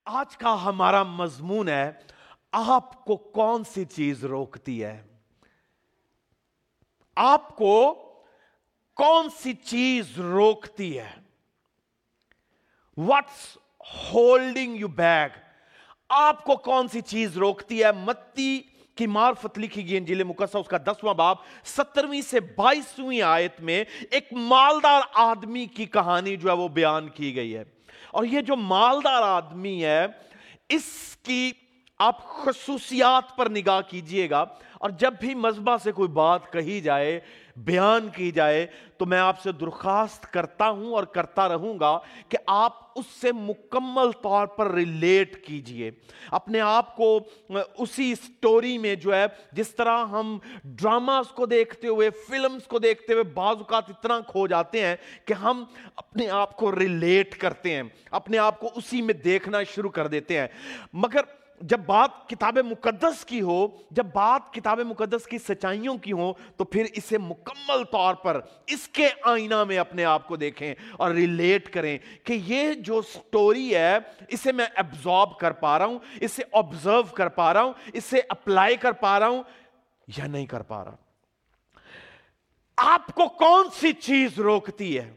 آج کا ہمارا مضمون ہے، آپ کو کون سی چیز روکتی ہے؟ آپ کو کون سی چیز روکتی ہے؟ What's holding you back? آپ کو کون سی چیز روکتی ہے؟ متی کی معرفت لکھی گئی انجیل مقدسہ اس کا 10واں باب 17ویں سے 22ویں آیت میں ایک مالدار آدمی کی کہانی جو ہے وہ بیان کی گئی ہے. اور یہ جو مالدار آدمی ہے اس کی آپ خصوصیات پر نگاہ کیجئے گا، اور جب بھی مذبح سے کوئی بات کہی جائے، بیان کی جائے، تو میں آپ سے درخواست کرتا ہوں اور کرتا رہوں گا کہ آپ اس سے مکمل طور پر ریلیٹ کیجئے اپنے آپ کو اسی سٹوری میں. جو ہے جس طرح ہم ڈراماز کو دیکھتے ہوئے، فلمز کو دیکھتے ہوئے بعض اوقات اتنا کھو جاتے ہیں کہ ہم اپنے آپ کو ریلیٹ کرتے ہیں، اپنے آپ کو اسی میں دیکھنا شروع کر دیتے ہیں. مگر جب بات کتاب مقدس کی ہو، جب بات کتاب مقدس کی سچائیوں کی ہو، تو پھر اسے مکمل طور پر اس کے آئینہ میں اپنے آپ کو دیکھیں اور ریلیٹ کریں کہ یہ جو سٹوری ہے اسے میں ایبزارب کر پا رہا ہوں، اسے آبزرو کر پا رہا ہوں، اسے اپلائی کر پا رہا ہوں یا نہیں کر پا رہا. آپ کو کون سی چیز روکتی ہے؟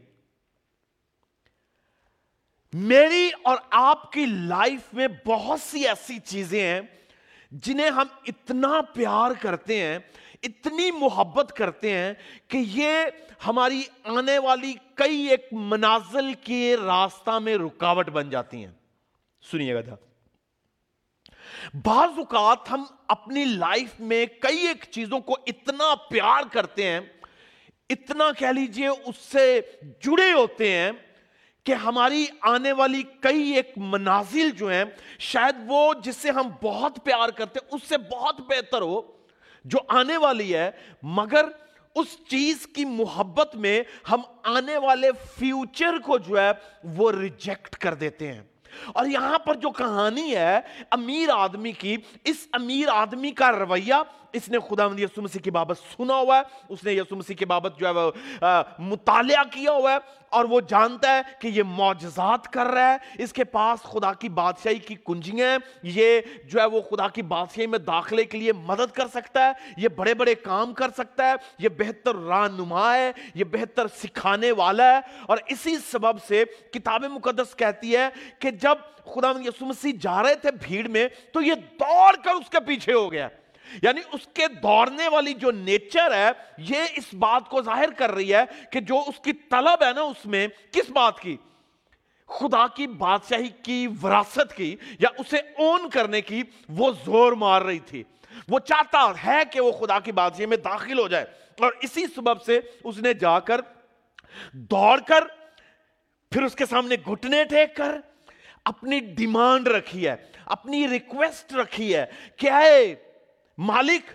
میری اور آپ کی لائف میں بہت سی ایسی چیزیں ہیں جنہیں ہم اتنا پیار کرتے ہیں، اتنی محبت کرتے ہیں کہ یہ ہماری آنے والی کئی ایک منازل کے راستہ میں رکاوٹ بن جاتی ہیں. سنیے گا، بعض اوقات ہم اپنی لائف میں کئی ایک چیزوں کو اتنا پیار کرتے ہیں، اتنا کہہ لیجئے اس سے جڑے ہوتے ہیں کہ ہماری آنے والی کئی ایک منازل جو ہیں شاید وہ جس سے ہم بہت پیار کرتے ہیں اس سے بہت بہتر ہو جو آنے والی ہے، مگر اس چیز کی محبت میں ہم آنے والے فیوچر کو جو ہے وہ ریجیکٹ کر دیتے ہیں. اور یہاں پر جو کہانی ہے امیر آدمی کی، اس امیر آدمی کا رویہ، اس نے خداوند یسوع مسیح کی بابت سنا ہوا ہے، اس نے یسوع مسیح کی بابت جو ہے وہ مطالعہ کیا ہوا ہے، اور وہ جانتا ہے کہ یہ معجزات کر رہا ہے، اس کے پاس خدا کی بادشاہی کی کنجیاں ہیں، یہ جو ہے وہ خدا کی بادشاہی میں داخلے کے لیے مدد کر سکتا ہے، یہ بڑے بڑے کام کر سکتا ہے، یہ بہتر رہنما ہے، یہ بہتر سکھانے والا ہے. اور اسی سبب سے کتاب مقدس کہتی ہے کہ جب خداوند یسوع مسیح جا رہے تھے بھیڑ میں تو یہ دوڑ کر اس کے پیچھے ہو گیا. یعنی اس کے دوڑنے والی جو نیچر ہے یہ اس بات کو ظاہر کر رہی ہے کہ جو اس کی طلب ہے نا، اس میں کس بات کی؟ خدا کی بادشاہی کی وراثت کی، یا اسے اون کرنے کی وہ زور مار رہی تھی. وہ چاہتا ہے کہ وہ خدا کی بادشاہی میں داخل ہو جائے، اور اسی سبب سے اس نے جا کر دوڑ کر پھر اس کے سامنے گھٹنے ٹیک کر اپنی ڈیمانڈ رکھی ہے، اپنی ریکویسٹ رکھی ہے کہ اے مالک.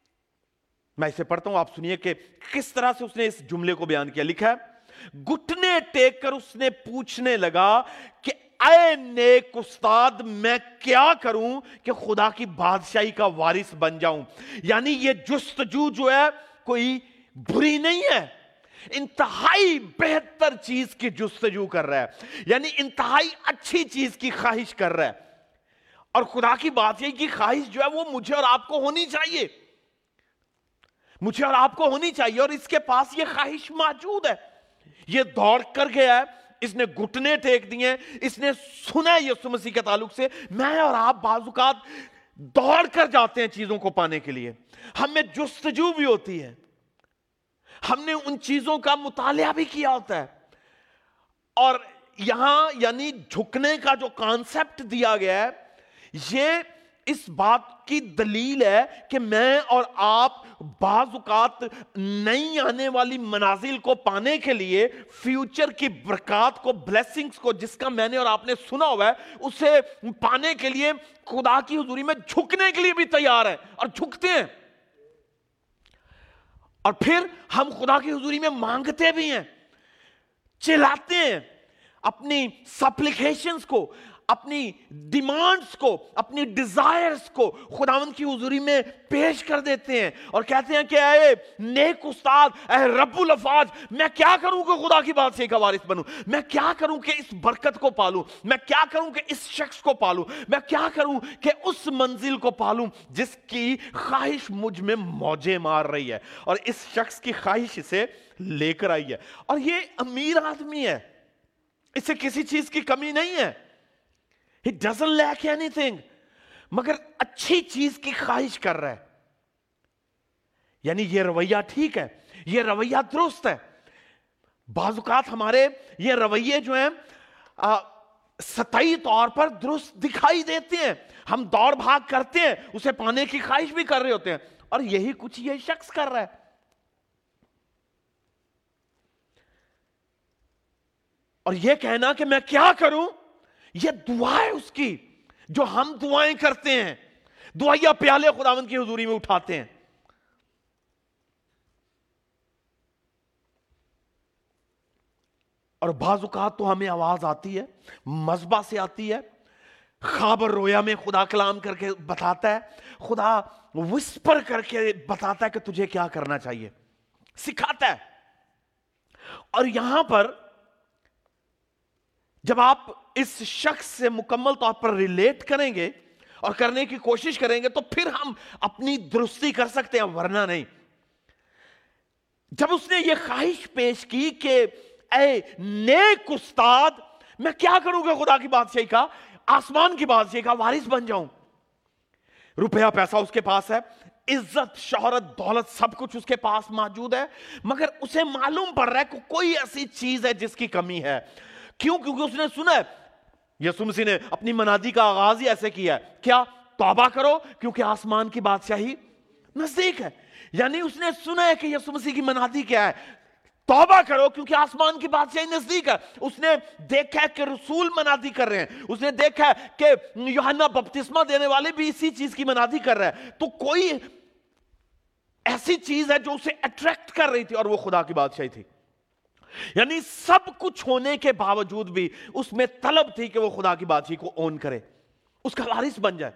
میں اسے پڑھتا ہوں، آپ سنیے کہ کس طرح سے اس نے اس جملے کو بیان کیا. لکھا ہے، گھٹنے ٹیک کر اس نے پوچھنے لگا کہ اے نیک استاد، میں کیا کروں کہ خدا کی بادشاہی کا وارث بن جاؤں. یعنی یہ جستجو جو ہے کوئی بری نہیں ہے، انتہائی بہتر چیز کی جستجو کر رہا ہے، یعنی انتہائی اچھی چیز کی خواہش کر رہا ہے. اور خدا کی بادشاہی کی خواہش جو ہے وہ مجھے اور آپ کو ہونی چاہیے، مجھے اور آپ کو ہونی چاہیے، اور اس کے پاس یہ خواہش موجود ہے. یہ دوڑ کر گیا ہے، اس نے گھٹنے ٹیک دیے، اس نے سنا ہے یسوع مسیح کے تعلق سے. میں اور آپ بعض اوقات دوڑ کر جاتے ہیں چیزوں کو پانے کے لیے، ہمیں جستجو بھی ہوتی ہے، ہم نے ان چیزوں کا مطالعہ بھی کیا ہوتا ہے. اور یہاں یعنی جھکنے کا جو کانسیپٹ دیا گیا ہے یہ اس بات کی دلیل ہے کہ میں اور آپ بعض اوقات نئی آنے والی منازل کو پانے کے لیے، فیوچر کی برکات کو، بلیسنگز کو جس کا میں نے اور آپ نے سنا ہوا ہے، اسے پانے کے لیے خدا کی حضوری میں جھکنے کے لیے بھی تیار ہیں اور جھکتے ہیں. اور پھر ہم خدا کی حضوری میں مانگتے بھی ہیں، چلاتے ہیں اپنی سپلیکیشنز کو، اپنی ڈیمانڈز کو, اپنی ڈیزائرز کو خداوند کی حضوری میں پیش کر دیتے ہیں اور کہتے ہیں کہ اے نیک استاد, اے رب الافواج, میں کیا کروں کہ خدا کی بادشاہی کا وارث بنوں, میں کیا کروں کہ اس برکت کو پالوں, میں کیا کروں کہ اس شخص کو پالوں, میں کیا کروں کہ اس منزل کو پالوں جس کی خواہش مجھ میں موجیں مار رہی ہے, اور اس شخص کی خواہش اسے لے کر آئی ہے. اور یہ امیر آدمی ہے, اسے کسی چیز کی کمی نہیں ہے, he doesn't lack anything, مگر اچھی چیز کی خواہش کر رہا ہے. یعنی یہ رویہ ٹھیک ہے, یہ رویہ درست ہے. بعض اوقات ہمارے یہ رویے جو ہیں سطحی طور پر درست دکھائی دیتے ہیں, ہم دوڑ بھاگ کرتے ہیں, اسے پانے کی خواہش بھی کر رہے ہوتے ہیں, اور یہی کچھ یہ شخص کر رہا ہے. اور یہ کہنا کہ میں کیا کروں, یہ دعا ہے اس کی, جو ہم دعائیں کرتے ہیں, دعائیا پیالے خداوند کی حضوری میں اٹھاتے ہیں. اور بعض اوقات تو ہمیں آواز آتی ہے, مذبح سے آتی ہے, خواب اور رویا میں خدا کلام کر کے بتاتا ہے, خدا وسپر کر کے بتاتا ہے کہ تجھے کیا کرنا چاہیے, سکھاتا ہے. اور یہاں پر جب آپ اس شخص سے مکمل طور پر ریلیٹ کریں گے اور کرنے کی کوشش کریں گے تو پھر ہم اپنی درستی کر سکتے ہیں, ورنہ نہیں. جب اس نے یہ خواہش پیش کی کہ اے نیک استاد, میں کیا کروں گا خدا کی بادشاہی کا, آسمان کی بادشاہی کا وارث بن جاؤں. روپیہ پیسہ اس کے پاس ہے, عزت شہرت دولت سب کچھ اس کے پاس موجود ہے, مگر اسے معلوم پڑ رہا ہے کہ کوئی ایسی چیز ہے جس کی کمی ہے. کیوں؟ کیونکہ اس نے سنا ہے, یسوع مسیح نے اپنی منادی کا آغاز ہی ایسے کیا ہے, کیا؟ توبہ کرو کیونکہ آسمان کی بادشاہی نزدیک ہے. یعنی اس نے سنا ہے کہ یسوع مسیح کی منادی کیا ہے, توبہ کرو کیونکہ آسمان کی بادشاہی نزدیک ہے. اس نے دیکھا ہے کہ رسول منادی کر رہے ہیں, اس نے دیکھا ہے کہ یوحنا بپتسمہ دینے والے بھی اسی چیز کی منادی کر رہے ہیں. تو کوئی ایسی چیز ہے جو اسے اٹریکٹ کر رہی تھی, اور وہ خدا کی بادشاہی تھی. یعنی سب کچھ ہونے کے باوجود بھی اس میں طلب تھی کہ وہ خدا کی بادشاہی کو اون کرے, اس کا وارث بن جائے.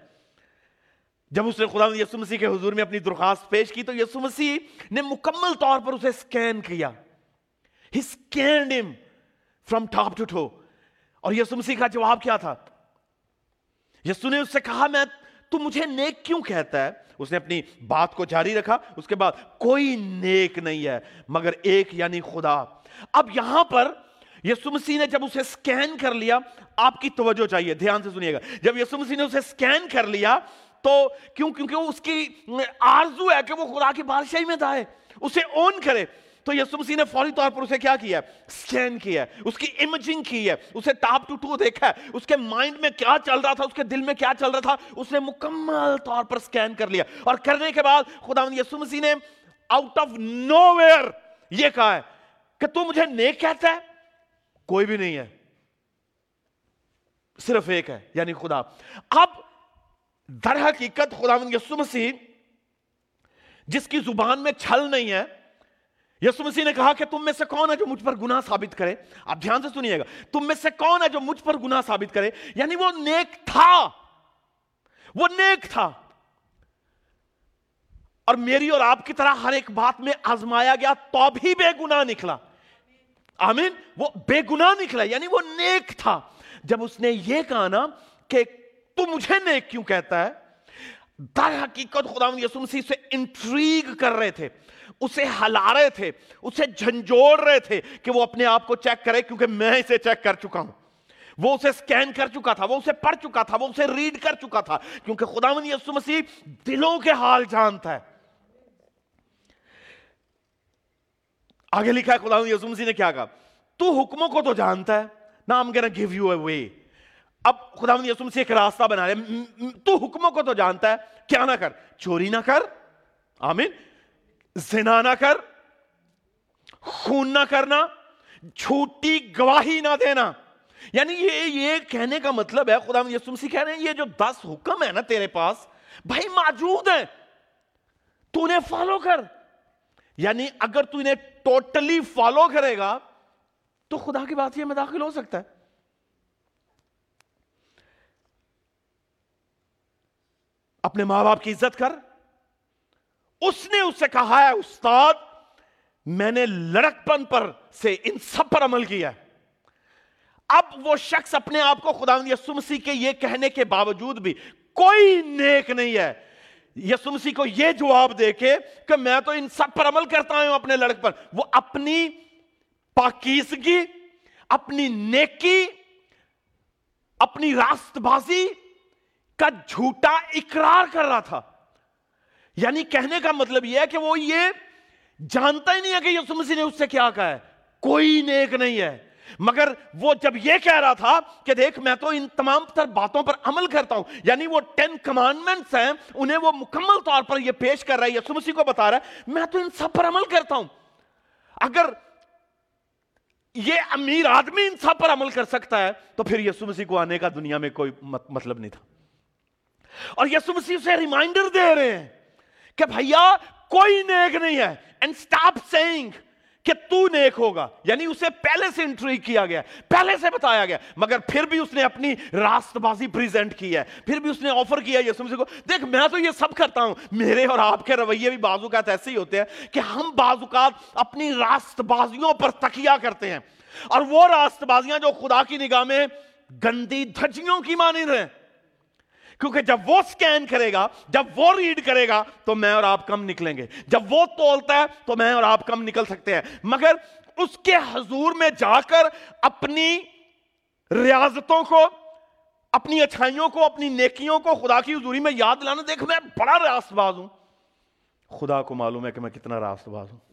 جب اس نے خدا یسوع مسیح کے حضور میں اپنی درخواست پیش کی تو یسوع مسیح نے مکمل طور پر اسے سکین کیا. He scanned him from top to toe. اور یسوع مسیح کا جواب کیا تھا؟ یسوع نے اس سے کہا, تو مجھے نیک کیوں کہتا ہے؟ اس نے اپنی بات کو جاری رکھا. اس کے بعد, کوئی نیک نہیں ہے مگر ایک, یعنی خدا. اب یہاں پر یسوع مسیح نے جب اسے سکین کر لیا, آپ کی توجہ چاہیے, دھیان سے سنیے گا. جب یسوع مسیح نے اسے سکین کر لیا تو کیونکہ اس کی آرزو ہے کہ وہ خدا کی بادشاہی میں جائے, اسے اون کرے, تو یسوع مسیح نے فوری طور پر اسے کیا کیا؟ سکین کیا, اس کی امیجنگ کی ہے, اسے ٹاپ ٹو ٹو دیکھا ہے, اس کے مائنڈ میں کیا چل رہا تھا, اس کے دل میں کیا چل رہا تھا, اس نے مکمل طور پر سکین کر لیا. اور کرنے کے بعد خداوند یسوع مسیح نے آؤٹ آف نو ویئر یہ کہا ہے کہ تو مجھے نیک کہتا ہے, کوئی بھی نہیں ہے, صرف ایک ہے, یعنی خدا. اب در حقیقت خداوند یسوع مسیح جس کی زبان میں چھل نہیں ہے, یسوع مسیح نے کہا کہ تم میں سے کون ہے جو مجھ پر گناہ ثابت کرے. آپ دھیان سے سنیے گا, تم میں سے کون ہے جو مجھ پر گناہ ثابت کرے. یعنی وہ نیک تھا, وہ نیک تھا, اور میری اور آپ کی طرح ہر ایک بات میں آزمایا گیا تو بھی بے گناہ نکلا. آمین, وہ بے گناہ نکلا, یعنی وہ نیک تھا. جب اس نے یہ کہا نا کہ تو مجھے نیک کیوں کہتا ہے, در حقیقت خداوند یسوع مسیح سے انٹریگ کر رہے تھے, اسے ہلا رہے تھے, اسے جھنجھوڑ رہے تھے کہ وہ اپنے آپ کو چیک کرے, کیونکہ میں اسے چیک کر چکا ہوں. وہ اسے سکین کر چکا تھا, وہ اسے پڑھ چکا تھا, وہ اسے ریڈ کر چکا تھا, کیونکہ خداوند یسوع مسیح دلوں کے حال جانتا ہے. آگے لکھا ہے خداوند یسوع مسیح نے کیا کہا, تو حکموں کو تو جانتا ہے, now I'm gonna give you a way. اب خداوند یسوع مسیح ایک راستہ بنا رہے, تو حکموں کو تو جانتا ہے, کیا نہ کر, چوری نہ کر, آمین, زنا نہ کر, خون نہ کرنا, جھوٹی گواہی نہ دینا. یعنی یہ کہنے کا مطلب ہے, خداوند یسوع مسیح کہہ رہے ہیں یہ جو 10 حکم ہے نا تیرے پاس بھائی موجود ہیں, تو انہیں فالو کر. یعنی اگر تو انہیں ٹوٹلی فالو کرے گا تو خدا کی بادشاہی میں داخل ہو سکتا ہے. اپنے ماں باپ کی عزت کر. اس نے اس سے کہا ہے استاد میں نے لڑکپن پر سے ان سب پر عمل کیا ہے. اب وہ شخص اپنے آپ کو خداوند یسوع مسیح کے یہ کہنے کے باوجود بھی کوئی نیک نہیں ہے, یسوع مسیح کو یہ جواب دے کے کہ میں تو ان سب پر عمل کرتا ہوں اپنے لڑکپن, وہ اپنی پاکیزگی, اپنی نیکی, اپنی راست بازی کا جھوٹا اقرار کر رہا تھا. یعنی کہنے کا مطلب یہ ہے کہ وہ یہ جانتا ہی نہیں ہے کہ یسوع مسیح نے اس سے کیا کہا ہے, کوئی نیک نہیں ہے. مگر وہ جب یہ کہہ رہا تھا کہ دیکھ میں تو ان تمام تر باتوں پر عمل کرتا ہوں, یعنی وہ 10 کمانڈمنٹس ہیں انہیں وہ مکمل طور پر یہ پیش کر رہا ہے, یسوع مسیح کو بتا رہا ہے میں تو ان سب پر عمل کرتا ہوں. اگر یہ امیر آدمی ان سب پر عمل کر سکتا ہے تو پھر یسوع مسیح کو آنے کا دنیا میں کوئی مطلب نہیں تھا. اور یسوع مسیح سے ریمائنڈر دے رہے ہیں کہ بھیا کوئی نیک نہیں ہے, اینڈ اسٹاپ سیئنگ کہ تو نیک ہوگا. یعنی اسے پہلے سے انٹریگ کیا گیا, پہلے سے بتایا گیا, مگر پھر بھی اس نے اپنی راست بازی پریزنٹ کی ہے, پھر بھی اس نے آفر کیا یسوع مسیح کو دیکھ میں تو یہ سب کرتا ہوں. میرے اور آپ کے رویے بھی بعض اوقات ایسے ہی ہوتے ہیں کہ ہم بعض اوقات اپنی راست بازیوں پر تکیہ کرتے ہیں, اور وہ راست بازیاں جو خدا کی نگاہ میں گندی دھجیوں کی مانند ہیں, کیونکہ جب وہ سکین کرے گا, جب وہ ریڈ کرے گا تو میں اور آپ کم نکلیں گے, جب وہ تولتا ہے تو میں اور آپ کم نکل سکتے ہیں. مگر اس کے حضور میں جا کر اپنی ریاضتوں کو, اپنی اچھائیوں کو, اپنی نیکیوں کو خدا کی حضوری میں یاد لانا, دیکھ میں بڑا راست باز ہوں, خدا کو معلوم ہے کہ میں کتنا راست باز ہوں.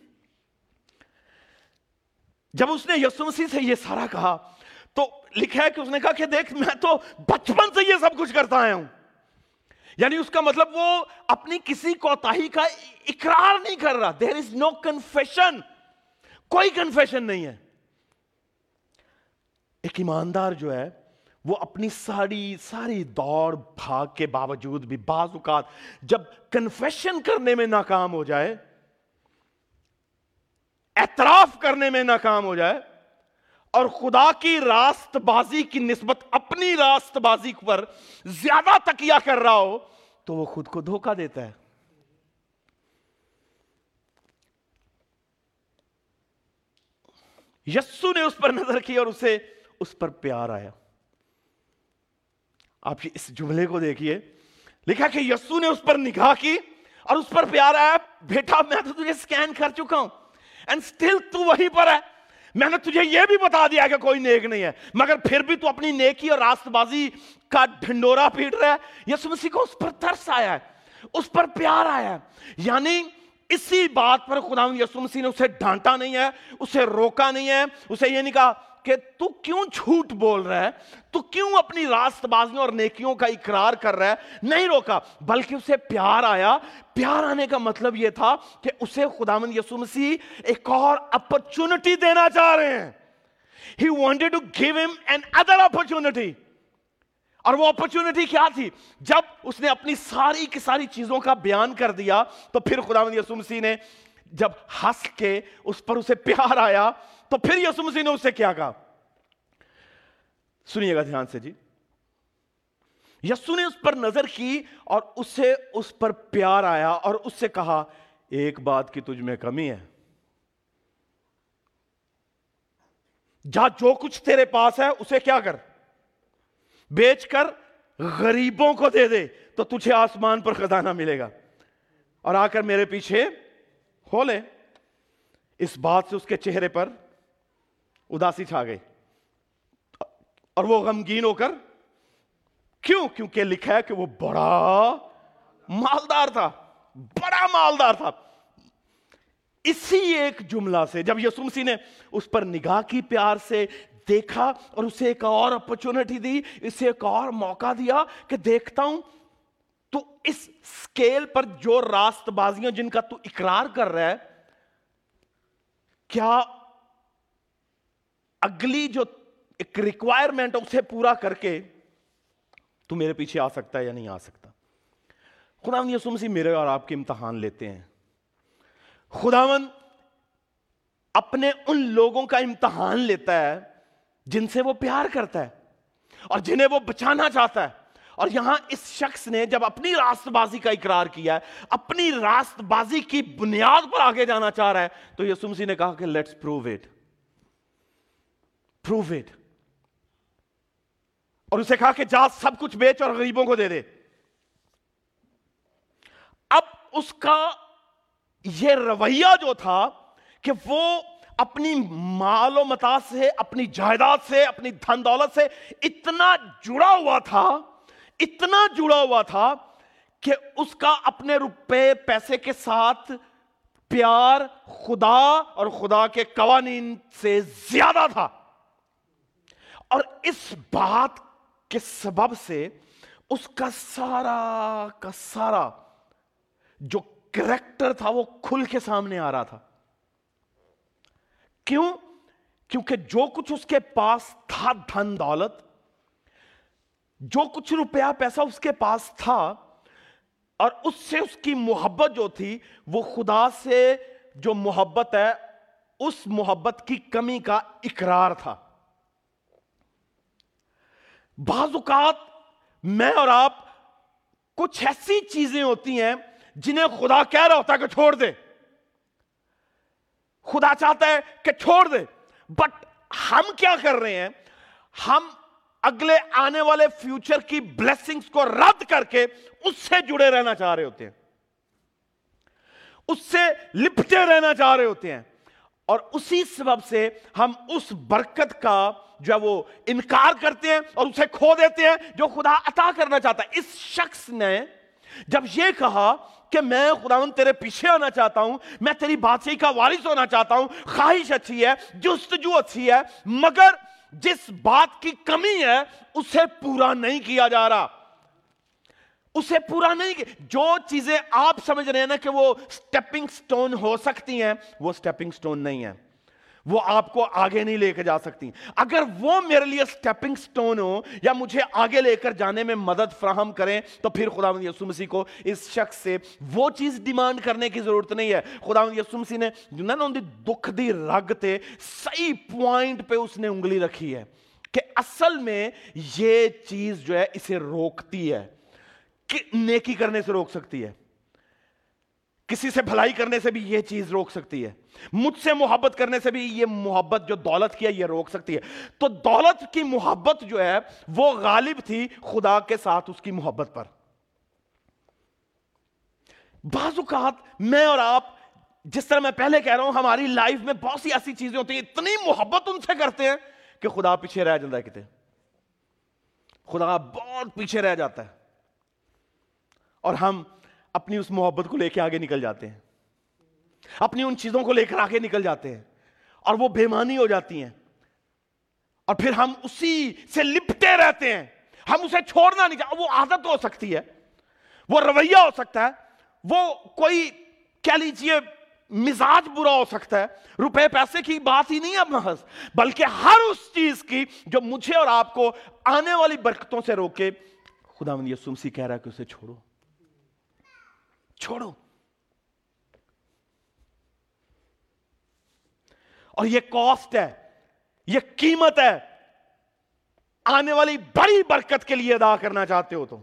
جب اس نے یسوع مسیح سے یہ سارا کہا تو لکھا ہے کہ اس نے کہا کہ دیکھ میں تو بچپن سے یہ سب کچھ کرتا آیا ہوں. یعنی اس کا مطلب وہ اپنی کسی کوتاہی کا اقرار نہیں کر رہا. There is no confession, کوئی کنفیشن نہیں ہے. ایک ایماندار جو ہے وہ اپنی ساری دوڑ بھاگ کے باوجود بھی بعض اوقات جب کنفیشن کرنے میں ناکام ہو جائے, اعتراف کرنے میں ناکام ہو جائے, اور خدا کی راست بازی کی نسبت اپنی راست بازی پر زیادہ تکیہ کر رہا ہو تو وہ خود کو دھوکہ دیتا ہے. یسوع نے اس پر نظر کی اور اسے اس پر پیار آیا. آپ اس جملے کو دیکھیے, لکھا کہ یسوع نے اس پر نگاہ کی اور اس پر پیار آیا. بیٹا میں تو تجھے سکین کر چکا ہوں اینڈ سٹل تو وہیں پر ہے. میں نے تجھے یہ بھی بتا دیا کہ کوئی نیک نہیں ہے, مگر پھر بھی تو اپنی نیکی اور راست بازی کا ڈھنڈورا پیٹ رہا ہے. یسوع مسیح کو اس پر ترس آیا ہے, اس پر پیار آیا ہے. یعنی اسی بات پر خداوند یسوع مسیح نے اسے ڈانٹا نہیں ہے, اسے روکا نہیں ہے, اسے یہ نہیں کہا کہ تو کیوں جھوٹ بول رہا ہے, تو کیوں اپنی راست بازیوں اور نیکیوں کا اقرار کر رہا ہے. نہیں روکا, بلکہ اسے پیار آیا. پیار آنے کا مطلب یہ تھا کہ اسے خداوند یسوع مسیح ایک اور اپرچونٹی دینا چاہ رہے ہیں. He wanted to give him another opportunity. اور وہ اپرچونٹی کیا تھی؟ جب اس نے اپنی ساری کی ساری چیزوں کا بیان کر دیا تو پھر خداوند یسوع مسیح نے جب ہنس کے اس پر اسے پیار آیا تو پھر یسوع مسیح نے اسے کیا کہا؟ سنیے گا دھیان سے جی. یسوع نے اس پر نظر کی اور اسے اس پر پیار آیا اور اس سے کہا ایک بات کی تجھ میں کمی ہے, جا جو کچھ تیرے پاس ہے اسے کیا کر, بیچ کر غریبوں کو دے دے تو تجھے آسمان پر خزانہ ملے گا, اور آ کر میرے پیچھے ہو لے. اس بات سے اس کے چہرے پر اداسی چھا گئی اور وہ غمگین ہو کر, کیوں؟ کیونکہ لکھا ہے کہ وہ بڑا مالدار تھا, بڑا مالدار تھا. اسی ایک جملہ سے جب یسوع مسیح نے اس پر نگاہ کی, پیار سے دیکھا اور اسے ایک اور اپرچونٹی دی, اسے ایک اور موقع دیا کہ دیکھتا ہوں تو اس سکیل پر جو راست بازیاں جن کا تو اقرار کر رہا ہے, کیا اگلی جو ایک ریکوائرمنٹ اسے پورا کر کے تو میرے پیچھے آ سکتا ہے یا نہیں آ سکتا. خداوند یسوع مسیح میرے اور آپ کے امتحان لیتے ہیں. خداوند اپنے ان لوگوں کا امتحان لیتا ہے جن سے وہ پیار کرتا ہے اور جنہیں وہ بچانا چاہتا ہے, اور یہاں اس شخص نے جب اپنی راست بازی کا اقرار کیا ہے, اپنی راست بازی کی بنیاد پر آگے جانا چاہ رہا ہے, تو یسوع مسیح نے کہا کہ let's prove it, prove it. اور اسے کہا کہ جا سب کچھ بیچ اور غریبوں کو دے دے. اب اس کا یہ رویہ جو تھا کہ وہ اپنی مال و متاع سے, اپنی جائیداد سے, اپنی دھن دولت سے اتنا جڑا ہوا تھا, اتنا جڑا ہوا تھا کہ اس کا اپنے روپے پیسے کے ساتھ پیار خدا اور خدا کے قوانین سے زیادہ تھا. اور اس بات کے سبب سے اس کا سارا جو کریکٹر تھا وہ کھل کے سامنے آ رہا تھا. کیوں؟ کیونکہ جو کچھ اس کے پاس تھا, دھن دولت, جو کچھ روپیہ پیسہ اس کے پاس تھا, اور اس سے اس کی محبت جو تھی وہ خدا سے جو محبت ہے اس محبت کی کمی کا اقرار تھا. بعض اوقات میں اور آپ کچھ ایسی چیزیں ہوتی ہیں جنہیں خدا کہہ رہا ہوتا ہے کہ چھوڑ دے, خدا چاہتا ہے کہ چھوڑ دے, بٹ ہم کیا کر رہے ہیں؟ ہم اگلے آنے والے فیوچر کی بلیسنگز کو رد کر کے اس سے جڑے رہنا چاہ رہے ہوتے ہیں, اس سے لپٹے رہنا چاہ رہے ہوتے ہیں, اور اسی سبب سے ہم اس برکت کا جو وہ انکار کرتے ہیں اور اسے کھو دیتے ہیں جو خدا عطا کرنا چاہتا ہے. اس شخص نے جب یہ کہا کہ میں خداوند تیرے پیچھے آنا چاہتا ہوں, میں تیری بادشاہی کا وارث ہونا چاہتا ہوں, خواہش اچھی ہے, جستجو اچھی ہے, مگر جس بات کی کمی ہے اسے پورا نہیں کیا جا رہا, اسے پورا نہیں کیا. جو چیزیں آپ سمجھ رہے ہیں نا کہ وہ سٹیپنگ سٹون ہو سکتی ہیں, وہ سٹیپنگ سٹون نہیں ہے, وہ آپ کو آگے نہیں لے کے جا سکتی. اگر وہ میرے لیے سٹیپنگ سٹون ہو یا مجھے آگے لے کر جانے میں مدد فراہم کریں, تو پھر خداوند یسوع مسیح کو اس شخص سے وہ چیز ڈیمانڈ کرنے کی ضرورت نہیں ہے. خداوند یسوع مسیح نے جنہوں نے دکھ دی رگ تے صحیح پوائنٹ پہ اس نے انگلی رکھی ہے کہ اصل میں یہ چیز جو ہے اسے روکتی ہے, کہ نیکی کرنے سے روک سکتی ہے, کسی سے بھلائی کرنے سے بھی یہ چیز روک سکتی ہے, مجھ سے محبت کرنے سے بھی یہ محبت جو دولت کی ہے یہ روک سکتی ہے. تو دولت کی محبت جو ہے وہ غالب تھی خدا کے ساتھ اس کی محبت پر. بعض اوقات میں اور آپ, جس طرح میں پہلے کہہ رہا ہوں, ہماری لائف میں بہت سی ایسی چیزیں ہوتی ہیں, اتنی محبت ان سے کرتے ہیں کہ خدا پیچھے رہ جاتا ہے, کتے خدا بہت پیچھے رہ جاتا ہے, اور ہم اپنی اس محبت کو لے کے آگے نکل جاتے ہیں, اپنی ان چیزوں کو لے کر آگے نکل جاتے ہیں, اور وہ بے معنی ہو جاتی ہیں, اور پھر ہم اسی سے لپٹے رہتے ہیں, ہم اسے چھوڑنا نہیں چاہتے. وہ عادت ہو سکتی ہے, وہ رویہ ہو سکتا ہے, وہ کوئی کہہ لیجئے مزاج برا ہو سکتا ہے, روپے پیسے کی بات ہی نہیں ہے محض, بلکہ ہر اس چیز کی جو مجھے اور آپ کو آنے والی برکتوں سے روکے. خداوند یسوع مسیح کہہ رہا ہے کہ اسے چھوڑو, چھوڑو. اور یہ کاسٹ ہے, یہ قیمت ہے, آنے والی بڑی برکت کے لیے ادا کرنا چاہتے ہو تو.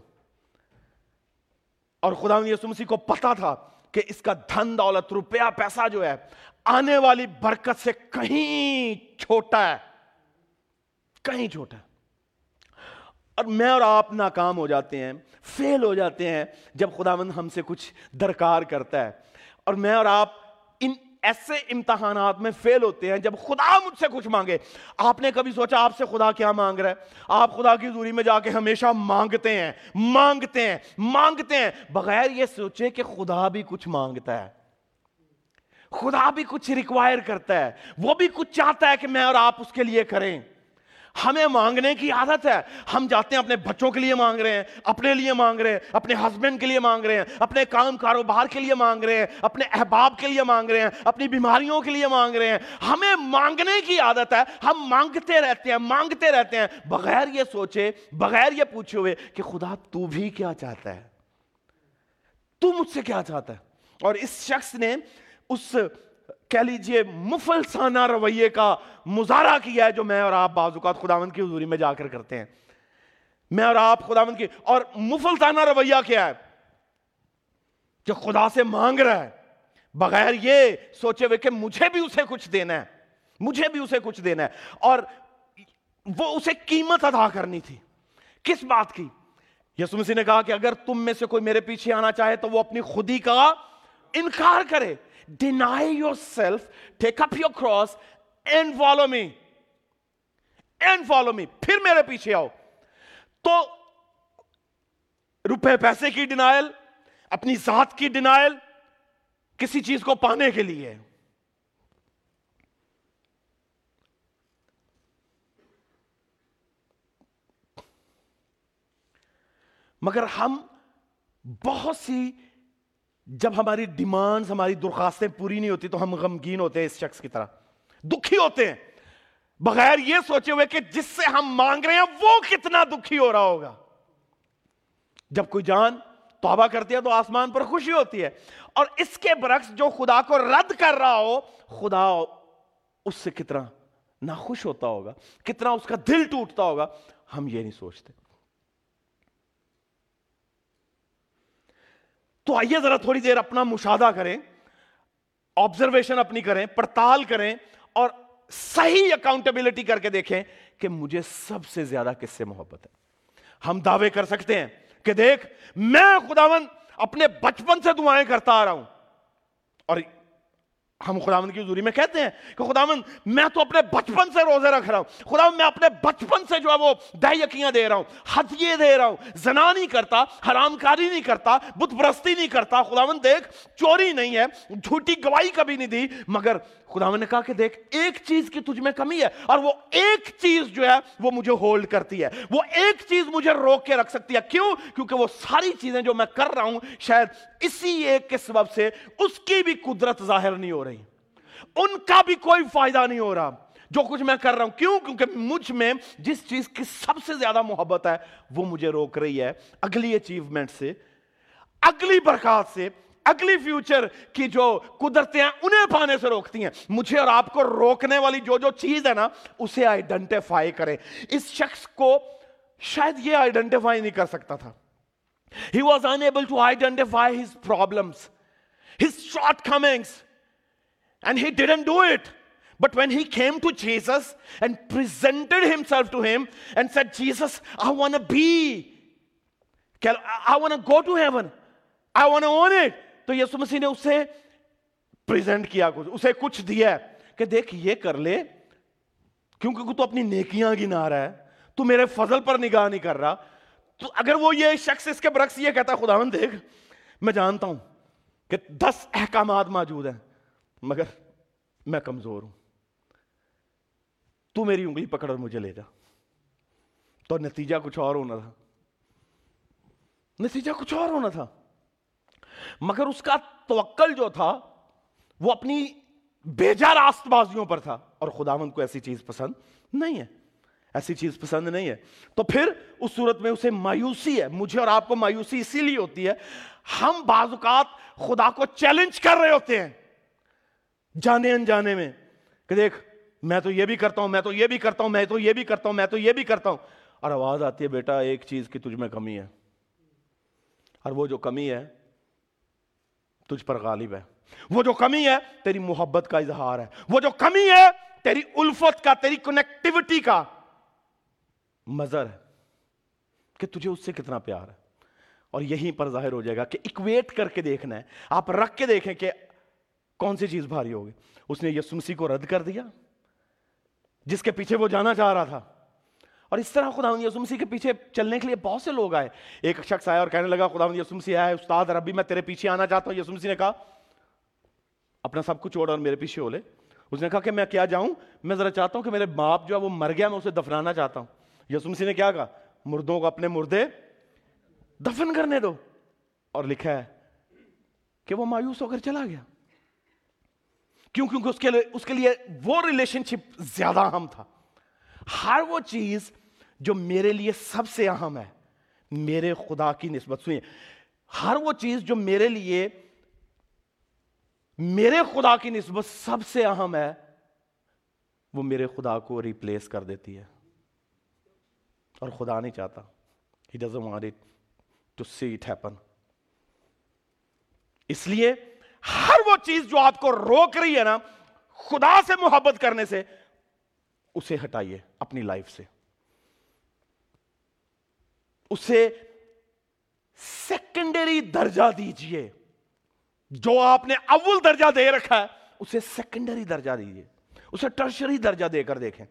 اور خداوند یسوع مسیح کو پتا تھا کہ اس کا دھن دولت روپیہ پیسہ جو ہے آنے والی برکت سے کہیں چھوٹا ہے, کہیں چھوٹا ہے. اور میں اور آپ ناکام ہو جاتے ہیں, فیل ہو جاتے ہیں جب خداوند ہم سے کچھ درکار کرتا ہے. اور میں اور آپ ان ایسے امتحانات میں فیل ہوتے ہیں جب خدا مجھ سے کچھ مانگے. آپ نے کبھی سوچا آپ سے خدا کیا مانگ رہا ہے؟ آپ خدا کی حضوری میں جا کے ہمیشہ مانگتے ہیں, مانگتے ہیں, مانگتے ہیں, بغیر یہ سوچے کہ خدا بھی کچھ مانگتا ہے, خدا بھی کچھ ریکوائر کرتا ہے, وہ بھی کچھ چاہتا ہے کہ میں اور آپ اس کے لیے کریں. ہمیں مانگنے کی عادت ہے, ہم جاتے ہیں اپنے بچوں کے لیے مانگ رہے ہیں, اپنے لیے مانگ رہے ہیں, اپنے ہسبینڈ کے لیے مانگ رہے ہیں, اپنے کام کاروبار کے لیے مانگ رہے ہیں, اپنے احباب کے لیے مانگ رہے ہیں, اپنی بیماریوں کے لیے مانگ رہے ہیں. ہمیں مانگنے کی عادت ہے, ہم مانگتے رہتے ہیں, مانگتے رہتے ہیں, بغیر یہ سوچے, بغیر یہ پوچھے ہوئے کہ خدا تو بھی کیا چاہتا ہے, تو مجھ سے کیا چاہتا ہے. اور اس شخص نے اس کہہ لیجئے مفلسانہ رویے کا مظاہرہ کیا ہے جو میں اور آپ بعض اوقات خداوند کی حضوری میں جا کر کرتے ہیں. میں اور آپ خداوند کی، اور مفلسانہ رویہ کیا ہے کہ خدا سے مانگ رہا ہے بغیر یہ سوچے ہوئے کہ مجھے بھی اسے کچھ دینا ہے، مجھے بھی اسے کچھ دینا ہے. اور وہ اسے قیمت ادا کرنی تھی. کس بات کی؟ یسوع مسیح نے کہا کہ اگر تم میں سے کوئی میرے پیچھے آنا چاہے تو وہ اپنی خودی کا انکار کرے. Deny yourself, take up your cross and follow me. And follow me. پھر میرے پیچھے آؤ. تو روپے پیسے کی ڈینائل، اپنی ذات کی ڈینائل، کسی چیز کو پانے کے لیے. مگر ہم بہت سی، جب ہماری ڈیمانڈز، ہماری درخواستیں پوری نہیں ہوتی تو ہم غمگین ہوتے ہیں، اس شخص کی طرح دکھی ہوتے ہیں، بغیر یہ سوچے ہوئے کہ جس سے ہم مانگ رہے ہیں وہ کتنا دکھی ہو رہا ہوگا. جب کوئی جان توبہ کرتی ہے تو آسمان پر خوشی ہوتی ہے، اور اس کے برعکس جو خدا کو رد کر رہا ہو، خدا اس سے کتنا ناخوش ہوتا ہوگا، کتنا اس کا دل ٹوٹتا ہوگا. ہم یہ نہیں سوچتے. تو آئیے ذرا تھوڑی دیر اپنا مشاہدہ کریں، آبزرویشن اپنی کریں، پڑتال کریں، اور صحیح اکاؤنٹیبلٹی کر کے دیکھیں کہ مجھے سب سے زیادہ کس سے محبت ہے. ہم دعوے کر سکتے ہیں کہ دیکھ میں خداوند اپنے بچپن سے دعائیں کرتا آ رہا ہوں، اور ہم خداوند کی حضوری میں کہتے ہیں کہ خداوند میں تو اپنے بچپن سے روزے رکھ رہا ہوں، خداوند میں اپنے بچپن سے جو ہے وہ دہیکیاں دے رہا ہوں، ہدیے دے رہا ہوں، زنا نہیں کرتا، حرام کاری نہیں کرتا، بت پرستی نہیں کرتا. خداوند دیکھ چوری نہیں ہے، جھوٹی گواہی کبھی نہیں دی. مگر خداوند نے کہا کہ دیکھ ایک چیز کی تجھ میں کمی ہے، اور وہ ایک چیز جو ہے وہ مجھے ہولڈ کرتی ہے، وہ ایک چیز مجھے روک کے رکھ سکتی ہے. کیوں؟ کیونکہ وہ ساری چیزیں جو میں کر رہا ہوں شاید اسی ایک کے سبب سے اس کی بھی قدرت ظاہر نہیں ہو رہی، ان کا بھی کوئی فائدہ نہیں ہو رہا جو کچھ میں کر رہا ہوں. کیوں؟ کیونکہ مجھ میں جس چیز کی سب سے زیادہ محبت ہے وہ مجھے روک رہی ہے اگلی اچیومنٹ سے، اگلی برکات سے، اگلی فیوچر کی جو قدرتیں ہیں انہیں پانے سے روکتی ہیں. مجھے اور آپ کو روکنے والی جو جو چیز ہے نا، اسے آئیڈینٹیفائی کریں. اس شخص کو شاید یہ آئیڈینٹیفائی نہیں کر سکتا تھا. He was unable to identify his problems, his shortcomings, and he didn't do it. But when he came to Jesus and presented himself to him and said, Jesus, I want to go to heaven, I want to own it. تو یسوع مسیح نے اسے present کیا، اسے کچھ دیا کہ دیکھ یہ کر لے، کیونکہ تو اپنی نیکیاں گنا رہا ہے، تو میرے فضل پر نگاہ نہیں کر رہا. تو اگر وہ یہ شخص اس کے برعکس یہ کہتا، خداوند دیکھ میں جانتا ہوں کہ 10 احکامات موجود ہیں مگر میں کمزور ہوں، تو میری انگلی پکڑ اور مجھے لے جا، تو نتیجہ کچھ اور ہونا تھا، نتیجہ کچھ اور ہونا تھا. مگر اس کا توکل جو تھا وہ اپنی بیجا راست بازیوں پر تھا، اور خداوند کو ایسی چیز پسند نہیں ہے، ایسی چیز پسند نہیں ہے. تو پھر اس صورت میں اسے مایوسی ہے. مجھے اور آپ کو مایوسی اسی لیے ہوتی ہے، ہم بعض اوقات خدا کو چیلنج کر رہے ہوتے ہیں جانے انجانے میں کہ دیکھ میں تو یہ بھی کرتا ہوں، میں تو یہ بھی کرتا ہوں، میں تو یہ بھی کرتا ہوں، میں تو یہ بھی کرتا ہوں. اور آواز آتی ہے بیٹا ایک چیز کی تجھ میں کمی ہے، اور وہ جو کمی ہے تجھ پر غالب ہے، وہ جو کمی ہے تیری محبت کا اظہار ہے، وہ جو کمی ہے تیری الفت کا، تیری کنیکٹیوٹی کا مظہر ہے کہ تجھے اس سے کتنا پیار ہے. اور یہیں پر ظاہر ہو جائے گا کہ ایکویٹ کر کے دیکھنا ہے، آپ رکھ کے دیکھیں کہ کون سی چیز بھاری ہوگی. اس نے یسوع مسیح کو رد کر دیا جس کے پیچھے وہ جانا چاہ رہا تھا. اور اس طرح خداوند یسوع مسیح کے پیچھے چلنے کے لیے بہت سے لوگ آئے. ایک شخص آیا اور کہنے لگا خداوند یسوع مسیح آیا، استاد ربی میں تیرے پیچھے آنا چاہتا ہوں. یسوع مسیح نے کہا اپنا سب کچھ چھوڑ اور میرے پیچھے ہو لے. اس نے کہا کہ میں کیا جاؤں، میں ذرا چاہتا ہوں کہ میرے باپ جو ہے وہ مر گیا، میں اسے دفنانا چاہتا ہوں. یسوع مسیح نے کیا کہا، مردوں کو اپنے مردے دفن کرنے دو. اور لکھا ہے کہ وہ مایوس ہو کر چلا گیا. کیوں؟ کیونکہ اس کے لیے وہ ریلیشن شپ زیادہ اہم تھا. ہر وہ چیز جو میرے لیے سب سے اہم ہے میرے خدا کی نسبت، سنیے، ہر وہ چیز جو میرے لیے میرے خدا کی نسبت سب سے اہم ہے وہ میرے خدا کو ریپلیس کر دیتی ہے. اور خدا نہیں چاہتا He doesn't want it to see it happen. इसलिए हर वो चीज जो आपको रोक रही है ना खुदा से मोहब्बत करने से, उसे हटाइए अपनी लाइफ से. उसे सेकेंडरी दर्जा दीजिए. जो आपने अव्वल दर्जा दे रखा है उसे सेकेंडरी दर्जा दीजिए, उसे टर्शरी दर्जा देकर देखें.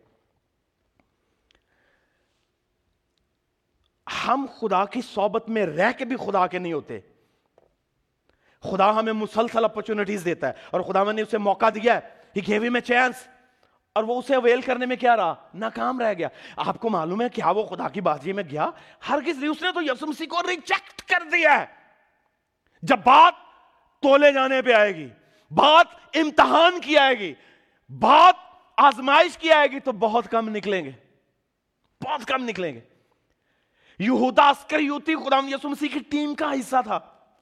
हम खुदा की सोबत में रह के भी खुदा के नहीं होते. खुदा हमें मुसलसल अपॉर्चुनिटीज देता है और खुदा ने उसे मौका दिया है. He gave him a chance. और वो उसे अवेल करने में क्या रहा, नाकाम रह गया. आपको मालूम है क्या वो खुदा की बाजी में गया? हरगिज़ नहीं. उसने तो यीशु मसीह को रिजेक्ट कर दिया है. जब बात तोले जाने पे आएगी, बात इम्तिहान की आएगी, बात आजमाइश की आएगी, तो बहुत कम निकलेंगे, बहुत कम निकलेंगे. यहूदा इस्करियोती खुदा यीशु मसीह की टीम का हिस्सा था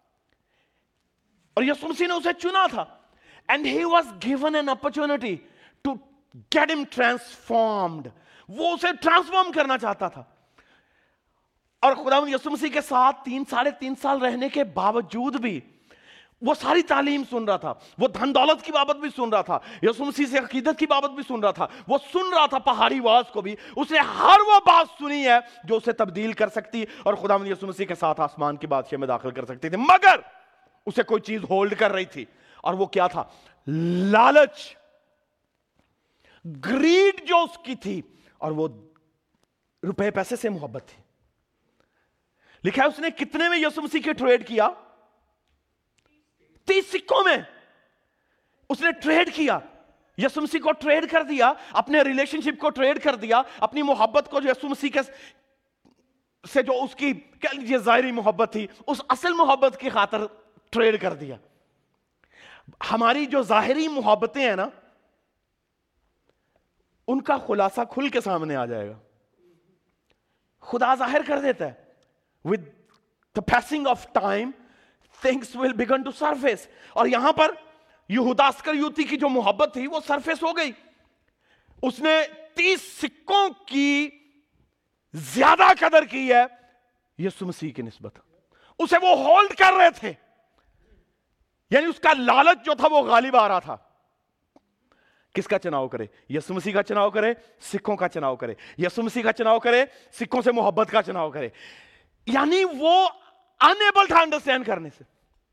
और यीशु मसीह ने उसे चुना था. And he was given an opportunity to get him transformed. वो उसे ट्रांसफॉर्म करना चाहता था. और खुदा यीशु मसीह के साथ 3-3.5 साल रहने के बावजूद भी वो सारी तालीम सुन रहा था, वो धन दौलत की बाबत भी सुन रहा था, यीशु मसीह से अकीदत की बाबत भी सुन रहा था, वो सुन रहा था पहाड़ी वाज को भी. उसने हर वो बात सुनी है जो उसे तब्दील कर सकती और खुदा यीशु मसीह के साथ आसमान की बादशाह में दाखिल कर सकती थी. मगर उसे कोई चीज होल्ड कर रही थी और वो क्या था? लालच, ग्रीड जो उसकी थी, और वो रुपए पैसे से मोहब्बत थी. लिखा है उसने कितने में यीशु मसीह के ट्रेड किया? 30 सिक्कों में उसने ट्रेड किया. यीशु मसीह को ट्रेड कर दिया, अपने रिलेशनशिप को ट्रेड कर दिया, अपनी मोहब्बत को जो यीशु मसीह के से जो उसकी कह लीजिए जाहिरी मोहब्बत थी, उस असल मोहब्बत की खातिर ट्रेड कर दिया. हमारी जो जाहिरी मोहब्बतें हैं ना, उनका खुलासा खुल के सामने आ जाएगा. खुदा जाहिर कर देता है. With the passing of time things will begin to surface. और यहां पर यहूदा इस्करियोती की जो मोहब्बत थी वो सरफेस हो गई. उसने 30 सिक्कों की ज्यादा कदर की है यीशु मसीह की निस्बत. उसे वो होल्ड कर रहे थे, यानी उसका लालच जो था वो गालिब आ रहा था. किसका चुनाव करे? यीशु मसीह का चुनाव करे, सिक्कों का चुनाव करे? यीशु मसीह का चुनाव करे, सिक्कों से मोहब्बत का चुनाव करे. यानी वो अनएबल था अंडरस्टैंड करने से.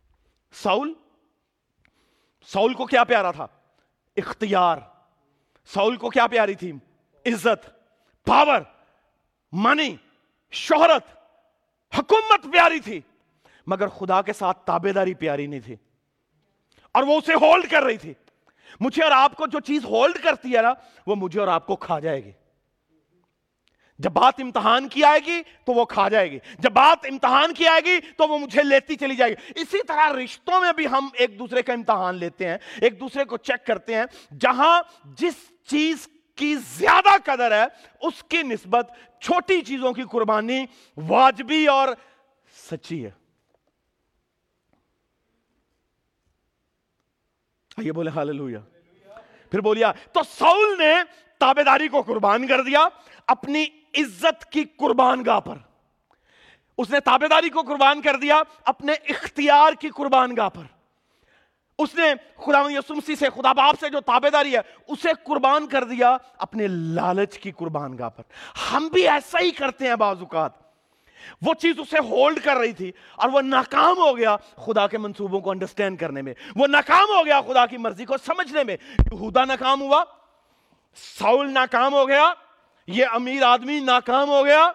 साउल को क्या प्यारा था? इख्तियार. साउल को क्या प्यारी थी? इज्जत, पावर, मनी, शोहरत, हुकूमत प्यारी थी. मगर खुदा के साथ ताबेदारी प्यारी नहीं थी और वो उसे होल्ड कर रही थी. मुझे और आपको जो चीज होल्ड करती है ना, वो मुझे और आपको खा जाएगी. जब बात इम्तिहान की आएगी तो वो खा जाएगी. जब बात इम्तिहान की आएगी तो वो मुझे लेती चली जाएगी. इसी तरह रिश्तों में भी हम एक दूसरे का इम्तिहान लेते हैं, एक दूसरे को चेक करते हैं. जहां जिस चीज की ज्यादा कदर है उसकी निस्बत छोटी चीजों की कुर्बानी वाजिबी और सच्ची है. ये बोले हालेलुया. फिर बोलिया. तो साउल ने ताबेदारी को कुर्बान कर दिया अपनी इज्जत की कुर्बानगाह पर. उसने ताबेदारी को कुर्बान कर दिया अपने इख्तियार की कुर्बानगाह पर. उसने खुदा यीशु मसीह से, खुदा बाप से जो ताबेदारी है उसे कुर्बान कर दिया अपने लालच की कुर्बानगाह पर. हम भी ऐसा ही करते हैं बाज़ औक़ात. वो चीज उसे होल्ड कर रही थी और वो नाकाम हो गया खुदा के मंसूबों को अंडरस्टैंड करने में. वो नाकाम हो गया खुदा की मर्जी को समझने में. यहूदा नाकाम हुआ, साउल नाकाम हो गया, ये अमीर आदमी नाकाम हो गया,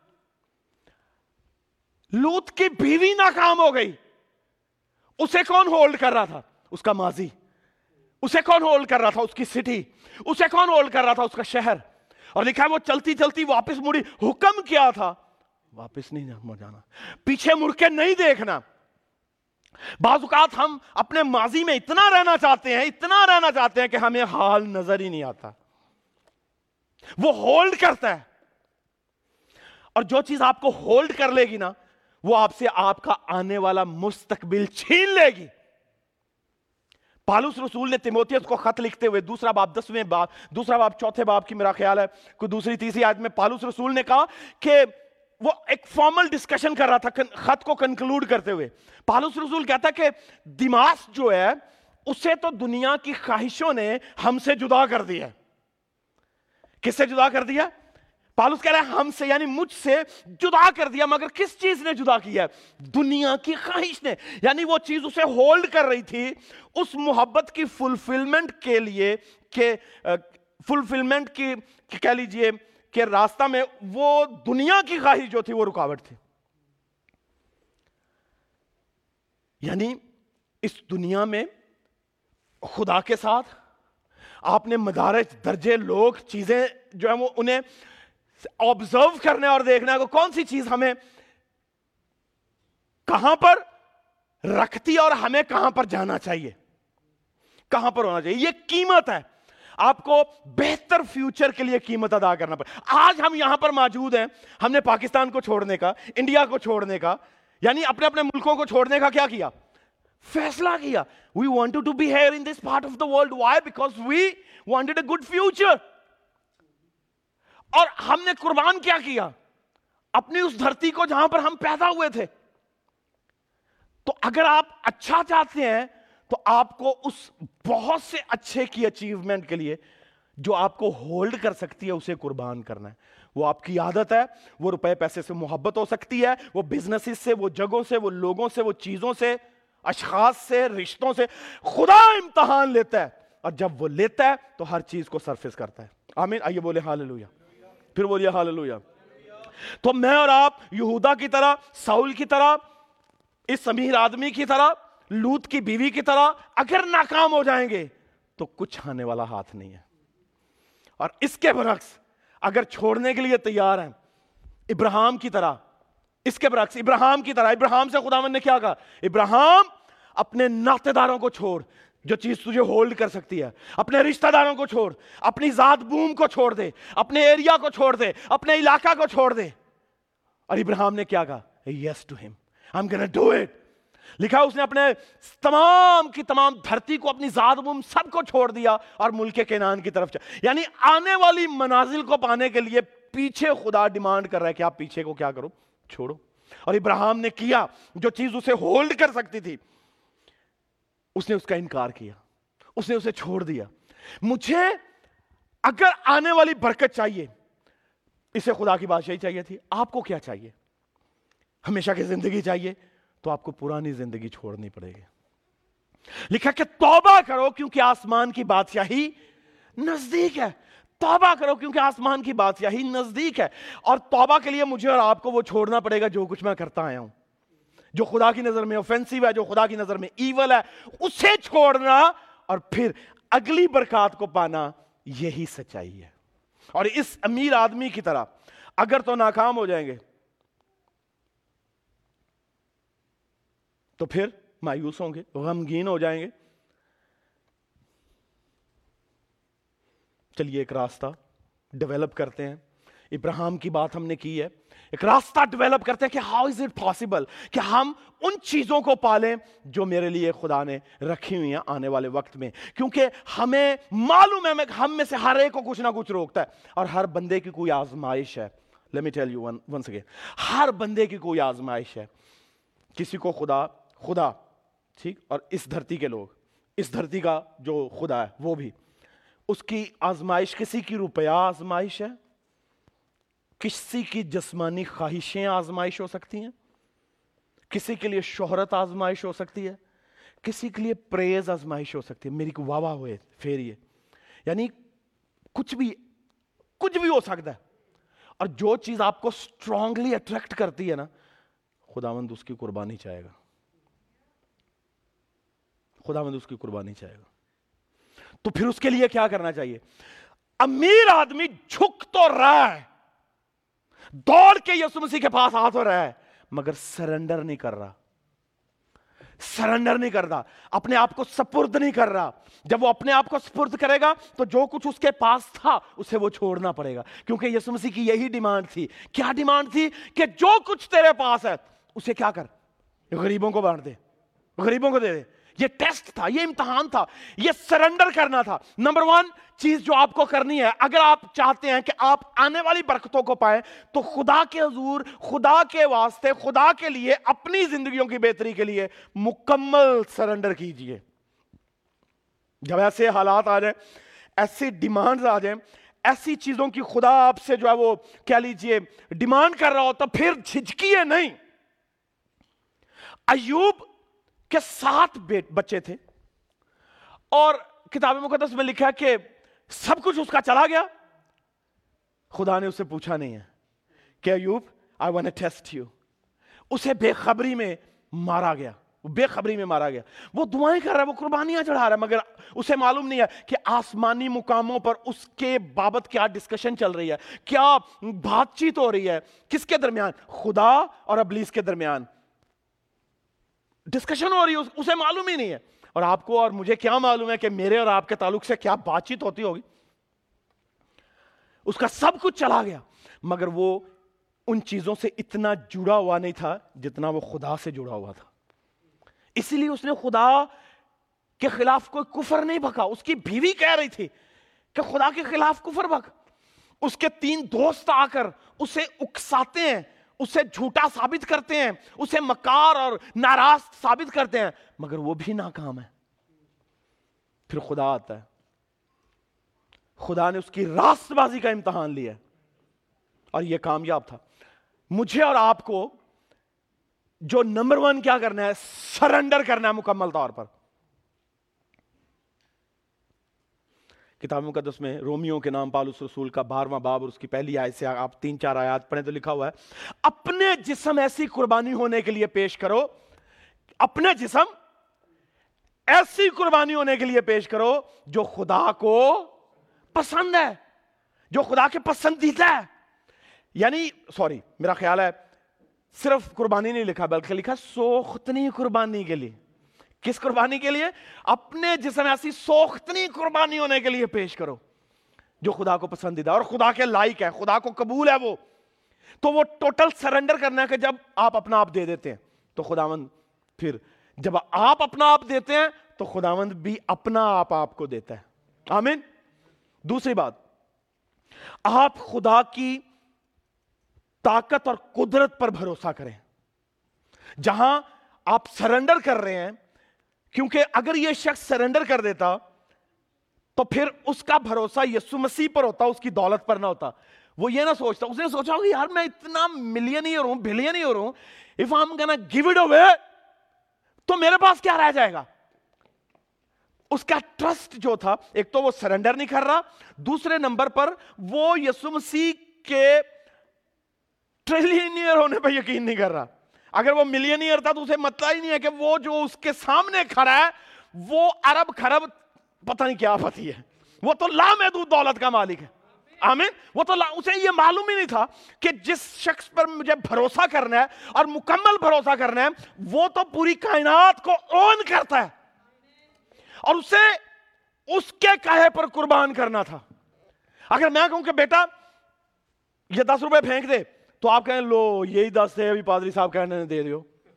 लूत की बीवी नाकाम हो गई. उसे कौन होल्ड कर रहा था? उसका माजी. उसे कौन होल्ड कर रहा था? उसकी सिटी. उसे कौन होल्ड कर रहा था? उसका शहर. और लिखा है वो चलती चलती वापस मुड़ी. हुक्म क्या था? वापस नहीं जाना, पीछे मुड़ के नहीं देखना. बाज़ औक़ात हम अपने माजी में इतना रहना चाहते हैं कि हमें हाल नजर ही नहीं आता. वो होल्ड करता है और जो चीज आपको होल्ड कर लेगी ना, वो आपसे आपका आने वाला मुस्तकबिल छीन लेगी. पालूस रसूल ने तिमोथियस को खत लिखते हुए दूसरा बाब 4थे बाब की मेरा ख्याल है कोई दूसरी तीसरी आयत में पालूस रसूल ने कहा कि وہ ایک فارمل ڈسکشن کر رہا تھا خط کو کنکلوڈ کرتے ہوئے. پالوس رسول کہتا کہ دیماس جو ہے اسے تو دنیا کی خواہشوں نے ہم سے جدا کر دیا. کس سے جدا کر دیا؟ پالوس کہہ رہا ہے ہم سے یعنی مجھ سے جدا کر دیا. مگر کس چیز نے جدا کیا ہے؟ دنیا کی خواہش نے. یعنی وہ چیز اسے ہولڈ کر رہی تھی اس محبت کی فلفلمنٹ کے لیے کہ فلفلمنٹ کی کہہ لیجئے کہ راستہ میں وہ دنیا کی خواہش جو تھی وہ رکاوٹ تھی. یعنی اس دنیا میں خدا کے ساتھ آپ نے مدارج درجے لوگ چیزیں جو ہیں وہ انہیں آبزرو کرنے اور دیکھنا ہے کون سی چیز ہمیں کہاں پر رکھتی اور ہمیں کہاں پر جانا چاہیے, کہاں پر ہونا چاہیے. یہ قیمت ہے. آپ کو بہتر فیوچر کے لیے قیمت ادا کرنا پڑے. آج ہم یہاں پر موجود ہیں, ہم نے پاکستان کو چھوڑنے کا, انڈیا کو چھوڑنے کا, یعنی اپنے اپنے ملکوں کو چھوڑنے کا کیا کیا؟ فیصلہ کیا. We wanted to be here in this part of the world. Why? Because we wanted a good future. اور ہم نے قربان کیا کیا؟ اپنی اس دھرتی کو جہاں پر ہم پیدا ہوئے تھے. تو اگر آپ اچھا چاہتے ہیں تو آپ کو اس بہت سے اچھے کی اچیومنٹ کے لیے جو آپ کو ہولڈ کر سکتی ہے اسے قربان کرنا ہے. وہ آپ کی عادت ہے, وہ روپے پیسے سے محبت ہو سکتی ہے, وہ بزنسز سے, وہ جگہوں سے, وہ لوگوں سے, وہ چیزوں سے, اشخاص سے, رشتوں سے. خدا امتحان لیتا ہے اور جب وہ لیتا ہے تو ہر چیز کو سرفیس کرتا ہے. آمین. آئیے بولے ہاللویا. پھر بولیے ہاللویا. تو میں اور آپ یہودا کی طرح, ساؤل کی طرح, اس امیر آدمی کی طرح, لوط کی بیوی کی طرح اگر ناکام ہو جائیں گے تو کچھ آنے والا ہاتھ نہیں ہے. اور اس کے برعکس اگر چھوڑنے کے لیے تیار ہیں, ابراہیم کی طرح, اس کے برعکس ابراہیم کی طرح, ابراہیم سے خداوند نے کیا کہا؟ ابراہیم اپنے ناطے داروں کو چھوڑ جو چیز تجھے ہولڈ کر سکتی ہے, اپنے رشتہ داروں کو چھوڑ, اپنی ذات بوم کو چھوڑ دے, اپنے ایریا کو چھوڑ دے, اپنے علاقہ کو چھوڑ دے. اور ابراہیم نے کیا کہا؟ yes to him, I'm gonna do it. لکھا اس نے اپنے تمام کی تمام دھرتی کو, اپنی ذات بوم سب کو چھوڑ دیا اور ملک کنعان کی طرف چلا. یعنی آنے والی منازل کو پانے کے لیے پیچھے خدا ڈیمانڈ کر رہا ہے کہ آپ پیچھے کو کیا کرو؟ چھوڑو. اور ابراہیم نے کیا جو چیز اسے ہولڈ کر سکتی تھی, اس نے اس کا انکار کیا, اس نے اسے چھوڑ دیا. مجھے اگر آنے والی برکت چاہیے, اسے خدا کی بادشاہی چاہیے تھی. آپ کو کیا چاہیے؟ ہمیشہ کی زندگی چاہیے تو آپ کو پرانی زندگی چھوڑنی پڑے گی. لکھا کہ توبہ کرو کیونکہ آسمان کی بادشاہی نزدیک ہے. توبہ کرو کیونکہ آسمان کی بادشاہی نزدیک ہے. اور توبہ کے لیے مجھے اور آپ کو وہ چھوڑنا پڑے گا جو کچھ میں کرتا آیا ہوں, جو خدا کی نظر میں اوفینسیو ہے, جو خدا کی نظر میں ایول ہے, اسے چھوڑنا اور پھر اگلی برکات کو پانا. یہی سچائی ہے. اور اس امیر آدمی کی طرح اگر تو ناکام ہو جائیں گے تو پھر مایوس ہوں گے, غمگین ہو جائیں گے. چلیے ایک راستہ ڈیولپ کرتے ہیں. ابراہیم کی بات ہم نے کی ہے, ایک راستہ ڈیولپ کرتے ہیں کہ ہاؤ از اٹ پاسبل کہ ہم ان چیزوں کو پالیں جو میرے لیے خدا نے رکھی ہوئی ہیں آنے والے وقت میں. کیونکہ ہمیں معلوم ہے ہم میں سے ہر ایک کو کچھ نہ کچھ روکتا ہے, اور ہر بندے کی کوئی آزمائش ہے. Let me tell you once again, ہر بندے کی کوئی آزمائش ہے. کسی کو خدا ٹھیک, اور اس دھرتی کے لوگ, اس دھرتی کا جو خدا ہے وہ بھی, اس کی آزمائش, کسی کی روپیہ آزمائش ہے, کسی کی جسمانی خواہشیں آزمائش ہو سکتی ہیں, کسی کے لیے شہرت آزمائش ہو سکتی ہے, کسی کے لیے پریز آزمائش ہو سکتی ہے, میری کو واہ واہ ہوئے پھیریے, یعنی کچھ بھی ہو سکتا ہے. اور جو چیز آپ کو اسٹرانگلی اٹریکٹ کرتی ہے نا, خداوند اس کی قربانی چاہے گا, خداوند اس کی قربانی چاہے گا. تو پھر اس کے لیے کیا کرنا چاہیے؟ امیر آدمی جھک تو رہا ہے, دوڑ کے یسوع مسیح کے پاس آ تو رہا ہے, مگر سرنڈر نہیں کر رہا, سرنڈر نہیں کر رہا, اپنے آپ کو سپرد نہیں کر رہا. جب وہ اپنے آپ کو سپرد کرے گا تو جو کچھ اس کے پاس تھا اسے وہ چھوڑنا پڑے گا. کیونکہ یسوع مسیح کی یہی ڈیمانڈ تھی. کیا ڈیمانڈ تھی؟ کہ جو کچھ تیرے پاس ہے اسے کیا کر, غریبوں کو بانٹ دے, غریبوں کو دے دے. یہ ٹیسٹ تھا, یہ امتحان تھا, یہ سرنڈر کرنا تھا. نمبر 1 چیز جو آپ کو کرنی ہے, اگر آپ چاہتے ہیں کہ آپ آنے والی برکتوں کو پائیں, تو خدا کے حضور, خدا کے واسطے, خدا کے لیے, اپنی زندگیوں کی بہتری کے لیے مکمل سرنڈر کیجئے. جب ایسے حالات آ جائیں, ایسی ڈیمانڈز آ جائیں, ایسی چیزوں کی خدا آپ سے جو ہے وہ کہہ لیجئے ڈیمانڈ کر رہا ہو, تو پھر جھجکیے نہیں. ایوب کے 7 بچے تھے, اور کتاب مقدس میں لکھا کہ سب کچھ اس کا چلا گیا. خدا نے اس سے پوچھا نہیں ہے کہ Ayub I want to test you. اسے بے خبری میں مارا گیا, بے خبری میں مارا گیا. وہ دعائیں کر رہا ہے, وہ قربانیاں چڑھا رہا ہے, مگر اسے معلوم نہیں ہے کہ آسمانی مقاموں پر اس کے بابت کیا ڈسکشن چل رہی ہے, کیا بات چیت ہو رہی ہے, کس کے درمیان, خدا اور ابلیس کے درمیان ڈسکشن ہو رہی ہے. اسے معلوم ہی نہیں ہے. اور آپ کو اور مجھے کیا معلوم ہے کہ میرے اور آپ کے تعلق سے کیا بات چیت ہوتی ہوگی. اس کا سب کچھ چلا گیا, مگر وہ ان چیزوں سے اتنا جڑا ہوا نہیں تھا جتنا وہ خدا سے جڑا ہوا تھا. اسی لیے اس نے خدا کے خلاف کوئی کفر نہیں بکا. اس کی بیوی کہہ رہی تھی کہ خدا کے خلاف کفر بک. اس کے 3 دوست آ کر اسے اکساتے ہیں, اسے جھوٹا ثابت کرتے ہیں, اسے مکار اور ناراض ثابت کرتے ہیں, مگر وہ بھی ناکام ہے. پھر خدا آتا ہے. خدا نے اس کی راست بازی کا امتحان لیا اور یہ کامیاب تھا. مجھے اور آپ کو جو نمبر 1 کیا کرنا ہے, سرنڈر کرنا ہے مکمل طور پر. کتاب مقدس میں رومیوں کے نام پالوس رسول کا 12واں باب اور اس کی پہلی آیت سے آپ 3-4 آیات پڑھیں تو لکھا ہوا ہے, اپنے جسم ایسی قربانی ہونے کے لیے پیش کرو, اپنے جسم ایسی قربانی ہونے کے لیے پیش کرو جو خدا کو پسند ہے, جو خدا کے پسندیدہ ہے. یعنی میرا خیال ہے صرف قربانی نہیں لکھا, بلکہ لکھا سوختنی قربانی کے لیے. کس قربانی کے لیے؟ اپنے جسم ایسی سوختنی قربانی ہونے کے لیے پیش کرو جو خدا کو پسندیدہ اور خدا کے لائق ہے, خدا کو قبول ہے. تو وہ ٹوٹل سرنڈر کرنا ہے کہ جب آپ اپنا آپ دے دیتے ہیں تو خداوند, پھر جب آپ اپنا آپ دیتے ہیں تو خداوند بھی اپنا آپ کو دیتا ہے. آمین. دوسری بات, آپ خدا کی طاقت اور قدرت پر بھروسہ کریں جہاں آپ سرنڈر کر رہے ہیں, کیونکہ اگر یہ شخص سرنڈر کر دیتا تو پھر اس کا بھروسہ یسوع مسیح پر ہوتا, اس کی دولت پر نہ ہوتا. وہ یہ نہ سوچتا, اس نے سوچا ہوگا یار میں اتنا ملینئر ہوں, بلینئر ہوں, if I'm gonna give it away تو میرے پاس کیا رہ جائے گا. اس کا ٹرسٹ جو تھا, ایک تو وہ سرنڈر نہیں کر رہا, دوسرے نمبر پر وہ یسوع مسیح کے ٹریلینئر ہونے پہ یقین نہیں کر رہا. اگر وہ ملینئر تھا تو اسے مطلب ہی نہیں ہے کہ وہ جو اس کے سامنے کھڑا ہے وہ ارب خرب پتہ نہیں کیا پتی ہے, وہ تو لامحدود دولت کا مالک ہے. آمین. وہ تو اسے یہ معلوم ہی نہیں تھا کہ جس شخص پر مجھے بھروسہ کرنا ہے اور مکمل بھروسہ کرنا ہے وہ تو پوری کائنات کو اون کرتا ہے, اور اسے اس کے کہے پر قربان کرنا تھا. اگر میں کہوں کہ بیٹا یہ 10 روپے پھینک دے تو آپ کہیں لو یہی 10 ہے, ابھی پادری صاحب کہنے نے دے دیو,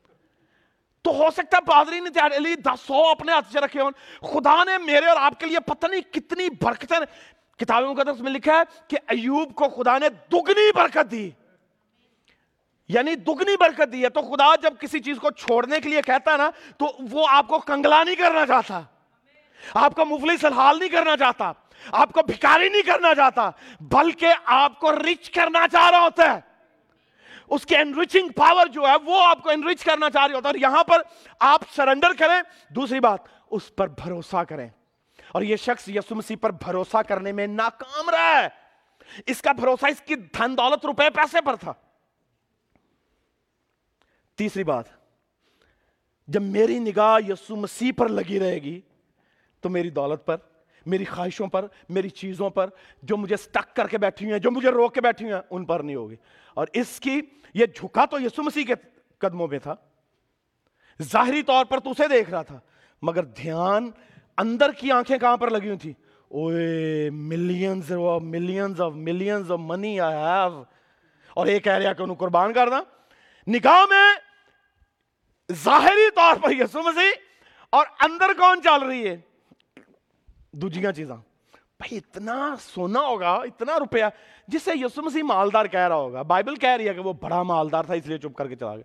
تو ہو سکتا ہے پادری نے تیرے لیے 100 اپنے ہاتھ سے رکھے ہوں. خدا نے میرے اور آپ کے لیے پتہ نہیں کتنی برکتیں. کتاب مقدس میں لکھا ہے کہ ایوب کو خدا نے دگنی برکت دی, یعنی دگنی برکت دی ہے. تو خدا جب کسی چیز کو چھوڑنے کے لیے کہتا ہے نا تو وہ آپ کو کنگلا نہیں کرنا چاہتا, آپ کو مفلس الحال نہیں کرنا چاہتا, آپ کو بھکاری نہیں کرنا چاہتا, بلکہ آپ کو رچ کرنا چاہ رہا ہوتا ہے. اس کے انریچنگ پاور جو ہے وہ آپ کو انریچ کرنا چاہ رہی ہوتا ہے. اور یہاں پر آپ سرنڈر کریں. دوسری بات, اس پر بھروسہ کریں. اور یہ شخص یسوع مسیح پر بھروسہ کرنے میں ناکام رہا ہے. اس کا بھروسہ اس کی دھن دولت روپے پیسے پر تھا. تیسری بات, جب میری نگاہ یسوع مسیح پر لگی رہے گی تو میری دولت پر, میری خواہشوں پر, میری چیزوں پر جو مجھے سٹک کر کے بیٹھی ہوئی ہیں, جو مجھے روک کے بیٹھی ہوئی ہیں, ان پر نہیں ہوگی. اور اس کی یہ جھکا تو یسوع مسیح کے قدموں پہ تھا, ظاہری طور پر تو اسے دیکھ رہا تھا, مگر دھیان اندر کی آنکھیں کہاں پر لگی ہوئی تھی؟ Away millions of money I have, اور ایک کہہ رہا کہ انہوں قربان کر دا. نگاہ میں ظاہری طور پر یسوع مسیح اور اندر کون چل رہی ہے؟ دوجیاں چیزاں. بھائی اتنا سونا ہوگا, اتنا روپیہ, جس سے یسوع مسیح مالدار کہہ رہا ہوگا. بائبل کہہ رہی ہے کہ وہ بڑا مالدار تھا اس لیے چپ کر کے چلا گیا.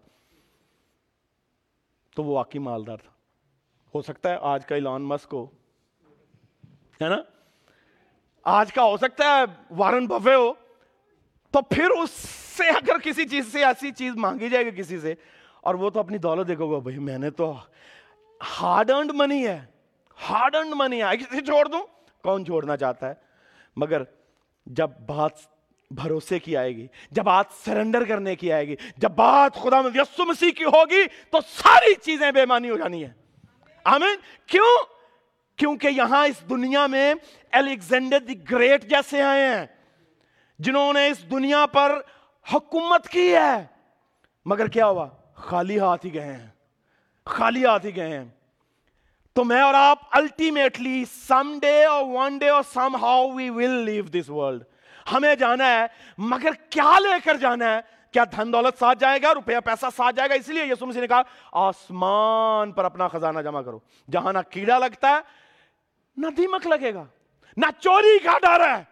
تو وہ واقعی مالدار تھا. ہو سکتا ہے آج کا ایلان مسک ہو, ہے نا, آج کا ہو سکتا ہے وارن بفے ہو. تو پھر اس سے اگر کسی چیز سے ایسی چیز مانگی جائے گی کسی سے, اور وہ تو اپنی دولت دیکھو گا, بھائی میں نے تو ہارڈ ارنڈ منی ہے, ہارڈ ارنڈ منی ہے, کسی چھوڑ دوں. کون چھوڑنا چاہتا ہے؟ مگر جب بات بھروسے کی آئے گی, جب بات سرنڈر کرنے کی آئے گی, جب بات خدا یسوع مسیح کی ہوگی, تو ساری چیزیں بے معنی ہو جانی ہیں. آمین. کیوں؟ کیونکہ یہاں اس دنیا میں الیگزینڈر دی گریٹ جیسے آئے ہیں جنہوں نے اس دنیا پر حکومت کی ہے, مگر کیا ہوا؟ خالی ہاتھ ہی گئے ہیں, خالی ہاتھ ہی گئے ہیں. تو میں اور آپ الٹیمیٹلی سم ڈے اور ون ڈے اور some how we will leave this world. ہمیں جانا ہے, مگر کیا لے کر جانا ہے؟ کیا دھن دولت ساتھ جائے گا, روپیہ پیسہ ساتھ جائے گا؟ اس لیے یسوع مسیح نے کہا آسمان پر اپنا خزانہ جمع کرو, جہاں نہ کیڑا لگتا ہے, نہ دیمک لگے گا, نہ چوری کا ڈر ہے,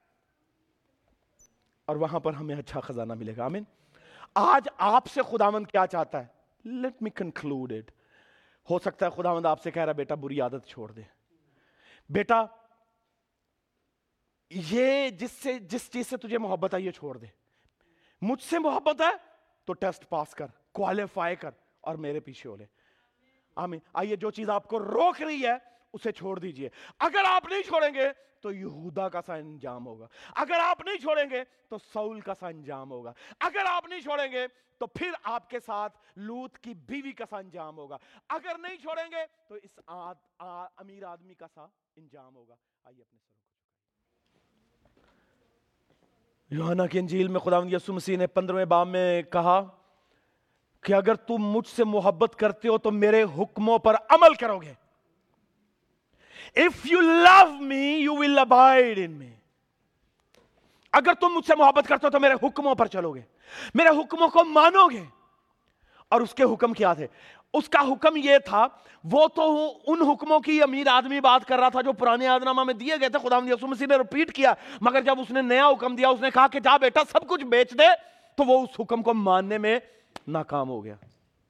اور وہاں پر ہمیں اچھا خزانہ ملے گا. آمین. آج آپ سے خداوند کیا چاہتا ہے؟ Let me conclude it. ہو سکتا ہے خداوند آپ سے کہہ رہا ہے بیٹا بری عادت چھوڑ دے, بیٹا یہ جس چیز سے تجھے محبت ہے یہ چھوڑ دے. مجھ سے محبت ہے تو ٹیسٹ پاس کر, کوالیفائی کر, اور میرے پیچھے ہو لے. آمین. آئیے, جو چیز آپ کو روک رہی ہے اسے چھوڑ دیجئے. اگر آپ نہیں چھوڑیں گے تو یہودا کا سا انجام ہوگا. اگر آپ نہیں چھوڑیں گے تو سول کا سا انجام ہوگا. اگر آپ نہیں چھوڑیں گے تو پھر آپ کے ساتھ لوط کی بیوی کا سا انجام ہوگا. اگر نہیں چھوڑیں گے تو اس امیر آدمی کا سا انجام ہوگا. آئیے اپنے سروں کو. یوحنا کی انجیل میں خداوند یسوع مسیح نے 15ویں باب میں کہا کہ اگر تم مجھ سے محبت کرتے ہو تو میرے حکموں پر عمل کرو گے. If you love me, you will abide in me. اگر تم مجھ سے محبت کرتے ہو تو میرے حکموں پر چلو گے, میرے حکموں کو مانو گے. اور اس کے حکم کیا تھے؟ اس کا حکم یہ تھا, وہ تو ان حکموں کی امیر آدمی بات کر رہا تھا جو پرانے عہد نامہ میں دیے گئے تھے. خداوند یسوع مسیح نے ریپیٹ کیا, مگر جب اس نے نیا حکم دیا, اس نے کہا کہ جا بیٹا سب کچھ بیچ دے, تو وہ اس حکم کو ماننے میں ناکام ہو گیا.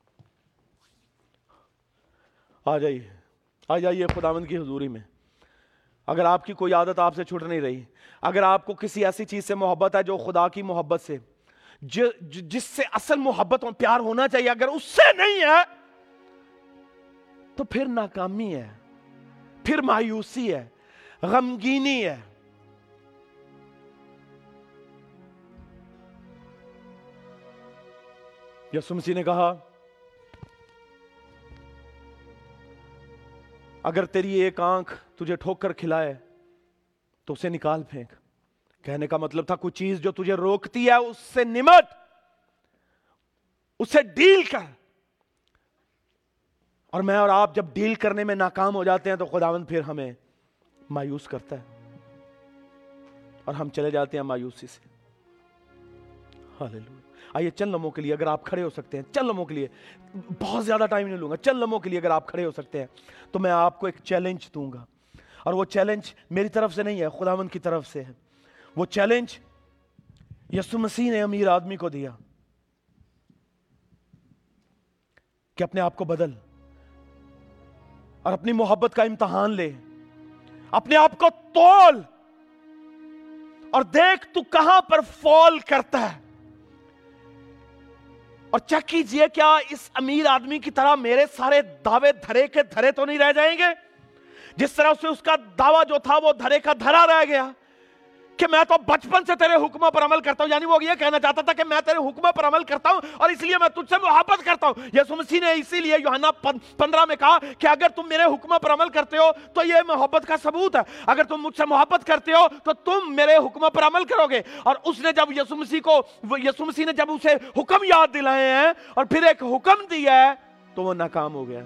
آ جائیے خداوند کی حضوری میں. اگر آپ کی کوئی عادت آپ سے چھوٹ نہیں رہی, اگر آپ کو کسی ایسی چیز سے محبت ہے جو خدا کی محبت سے, جس سے اصل محبت اور پیار ہونا چاہیے, اگر اس سے نہیں ہے تو پھر ناکامی ہے, پھر مایوسی ہے, غمگینی ہے. یسوع مسیح نے کہا اگر تیری ایک آنکھ تجھے ٹھوک کر کھلائے تو اسے نکال پھینک. کہنے کا مطلب تھا کوئی چیز جو تجھے روکتی ہے اس سے نمٹ, اسے ڈیل کر. اور میں اور آپ جب ڈیل کرنے میں ناکام ہو جاتے ہیں تو خداوند پھر ہمیں مایوس کرتا ہے اور ہم چلے جاتے ہیں مایوسی سے. ہاللیلویا. آئیے چند لمحوں کے لیے اگر آپ کھڑے ہو سکتے ہیں, چند لمحوں کے لیے, بہت زیادہ ٹائم نہیں لوں گا, چند لمحوں کے لیے اگر آپ کھڑے ہو سکتے ہیں تو میں آپ کو ایک چیلنج دوں گا. اور وہ چیلنج میری طرف سے نہیں ہے, خداوند کی طرف سے ہے. وہ چیلنج یسوع مسیح نے امیر آدمی کو دیا کہ اپنے آپ کو بدل اور اپنی محبت کا امتحان لے, اپنے آپ کو تول اور دیکھ تو کہاں پر فال کرتا ہے. اور چیک کیجئے کیا اس امیر آدمی کی طرح میرے سارے دعوے دھرے کے دھرے تو نہیں رہ جائیں گے, جس طرح سے اس کا دعویٰ جو تھا وہ دھرے کا دھرا رہ گیا کہ میں تو بچپن سے تیرے حکموں پر عمل کرتا ہوں. یعنی وہ یہ کہنا چاہتا تھا کہ میں تیرے حکموں پر عمل کرتا ہوں اور اس لیے میں تجھ سے محبت کرتا ہوں. یسوع مسیح نے اسی لیے یوحنا 15 میں کہا کہ اگر تم میرے حکموں پر عمل کرتے ہو تو یہ محبت کا ثبوت ہے. اگر تم مجھ سے محبت کرتے ہو تو تم میرے حکموں پر عمل کرو گے. اور اس نے جب یسوع مسیح نے جب اسے حکم یاد دلائے ہیں اور پھر ایک حکم دیا ہے تو وہ ناکام ہو گیا.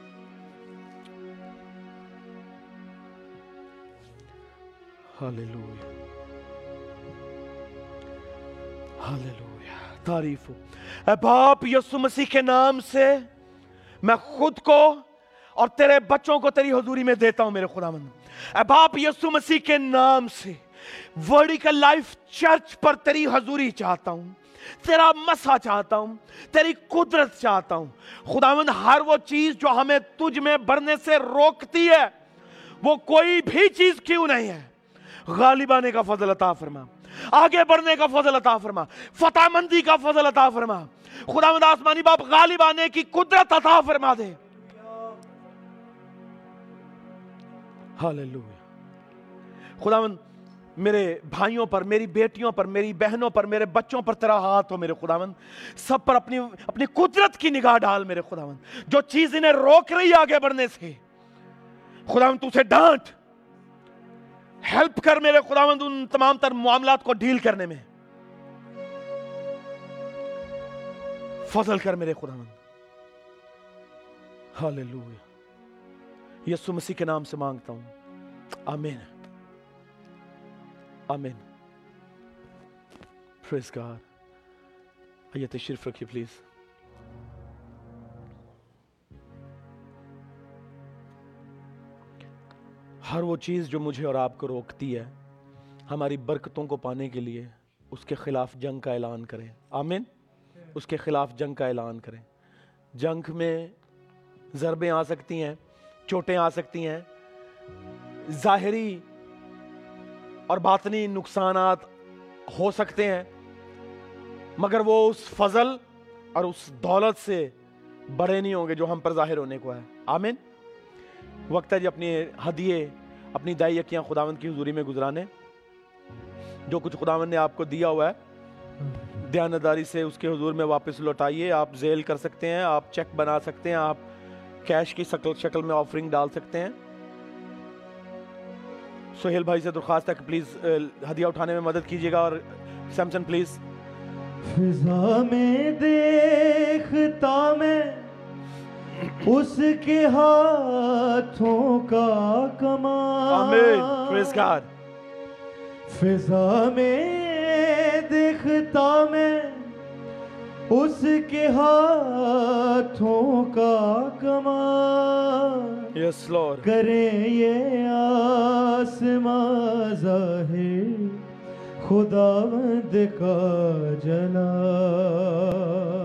ہاللیلویا, ہاللیلویا, تعریف ہو. اے باپ, یسوع مسیح کے نام سے میں خود کو اور تیرے بچوں کو تیری حضوری میں دیتا ہوں میرے خداوند. اے باپ یسوع مسیح کے نام سے ورٹیکل لائف چرچ پر تیری حضوری چاہتا ہوں, تیرا مسا چاہتا ہوں, تیری قدرت چاہتا ہوں. خداوند ہر وہ چیز جو ہمیں تجھ میں بڑھنے سے روکتی ہے, وہ کوئی بھی چیز کیوں نہیں ہے, غالب آنے کا فضل عطا فرما, آگے بڑھنے کا فضل عطا فرما, فتح مندی کا فضل عطا فرما. خداوند آسمانی باپ غالب آنے کی قدرت عطا فرما دے. ہاللویا. خداوند میرے بھائیوں پر, میری بیٹیوں پر, میری بہنوں پر, میرے بچوں پر تیرا ہاتھ ہو میرے خداوند. سب پر اپنی قدرت کی نگاہ ڈال میرے خداوند. جو چیز انہیں روک رہی ہے آگے بڑھنے سے, خداوند تو اسے ڈانٹ, ہیلپ کر میرے خداوند ان تمام تر معاملات کو ڈیل کرنے میں. فضل کر میرے خداوند. ہاللویا. یسوع مسیح کے نام سے مانگتا ہوں, آمین آمین. Praise God. آئیے تشریف رکھیے پلیز. ہر وہ چیز جو مجھے اور آپ کو روکتی ہے ہماری برکتوں کو پانے کے لیے, اس کے خلاف جنگ کا اعلان کریں. آمین. اس کے خلاف جنگ کا اعلان کریں. جنگ میں ضربیں آ سکتی ہیں, چوٹیں آ سکتی ہیں, ظاہری اور باطنی نقصانات ہو سکتے ہیں, مگر وہ اس فضل اور اس دولت سے بڑے نہیں ہوں گے جو ہم پر ظاہر ہونے کو ہے. آمین. وقت ہے جی اپنی ہدیے, اپنی دائی یکیاں خداوند کی حضوری میں گزرانے. جو کچھ خداوند نے آپ کو دیا ہوا ہے دیانتداری سے اس کے حضور میں واپس لوٹائیے. آپ ذیل کر سکتے ہیں, آپ چیک بنا سکتے ہیں, آپ کیش کی شکل میں آفرنگ ڈال سکتے ہیں. سہیل بھائی سے درخواست ہے کہ پلیز ہدیہ اٹھانے میں مدد کیجیے گا. اور سیمسن پلیز. فضا میں دیکھتا میں اس کے ہاتھوں کا کمال. آمین. Praise God. فضا میں دیکھتا میں اس کے ہاتھوں کا کمال. یس لارڈ. کرے یہ آسمان ظاہر خداوند کا جلال.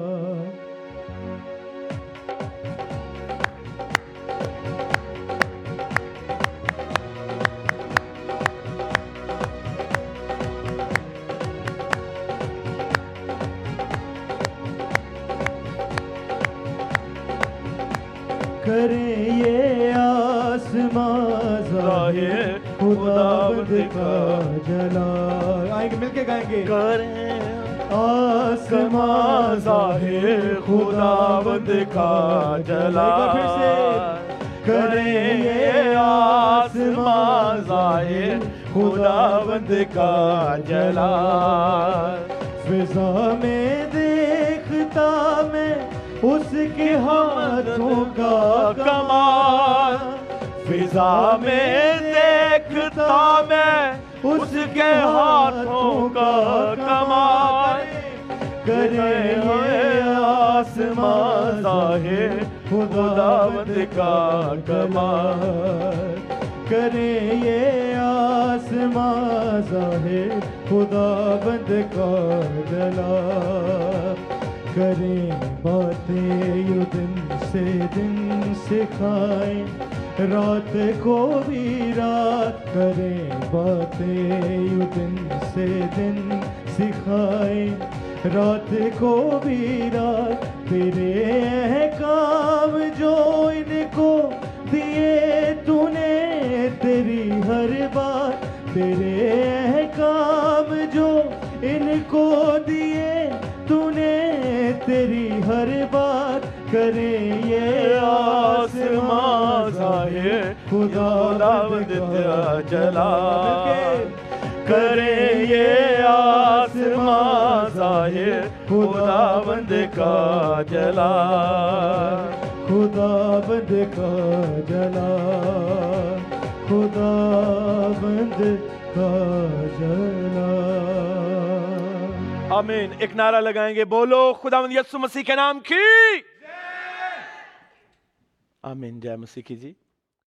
کرے یہ آسمان ظاہر خداوند کا جلال. آئیں گے مل کے گائیں گے. کرے آسمان ظاہر خداوند کا جلال. کرے یہ آسمان ظاہر خداوند کا جلال. فضا میں دیکھتا میں اس کے ہاتھوں کا کمال. فضا میں دیکھتا میں اس کے ہاتھوں کا کمال. کرے یہ آسمان ظاہر خداوند کا کمال. کرے یہ آسمان ظاہر خداوند کا جلال. کریں باتیں یوں دن سے دن سکھائیں, رات کو بھی رات. کریں باتیں یوں دن سے دن سکھائیں, رات کو بھی رات. تیرے احکام جو ان کو دیے تو نے تیری ہر بات. تیرے احکام جو ان کو دیے تو نے تیری ہر بات. کریں یہ آسمان ظاہر خداوند کا جلال. کریں یہ آسمان ظاہر خداوند کا جلال. خداوند کا جلال. خداوند کا جلال. آمین. ایک نعرہ لگائیں گے, بولو خداوند یسوع مسیح کے نام کی. आमीन। जय मसीह की जी।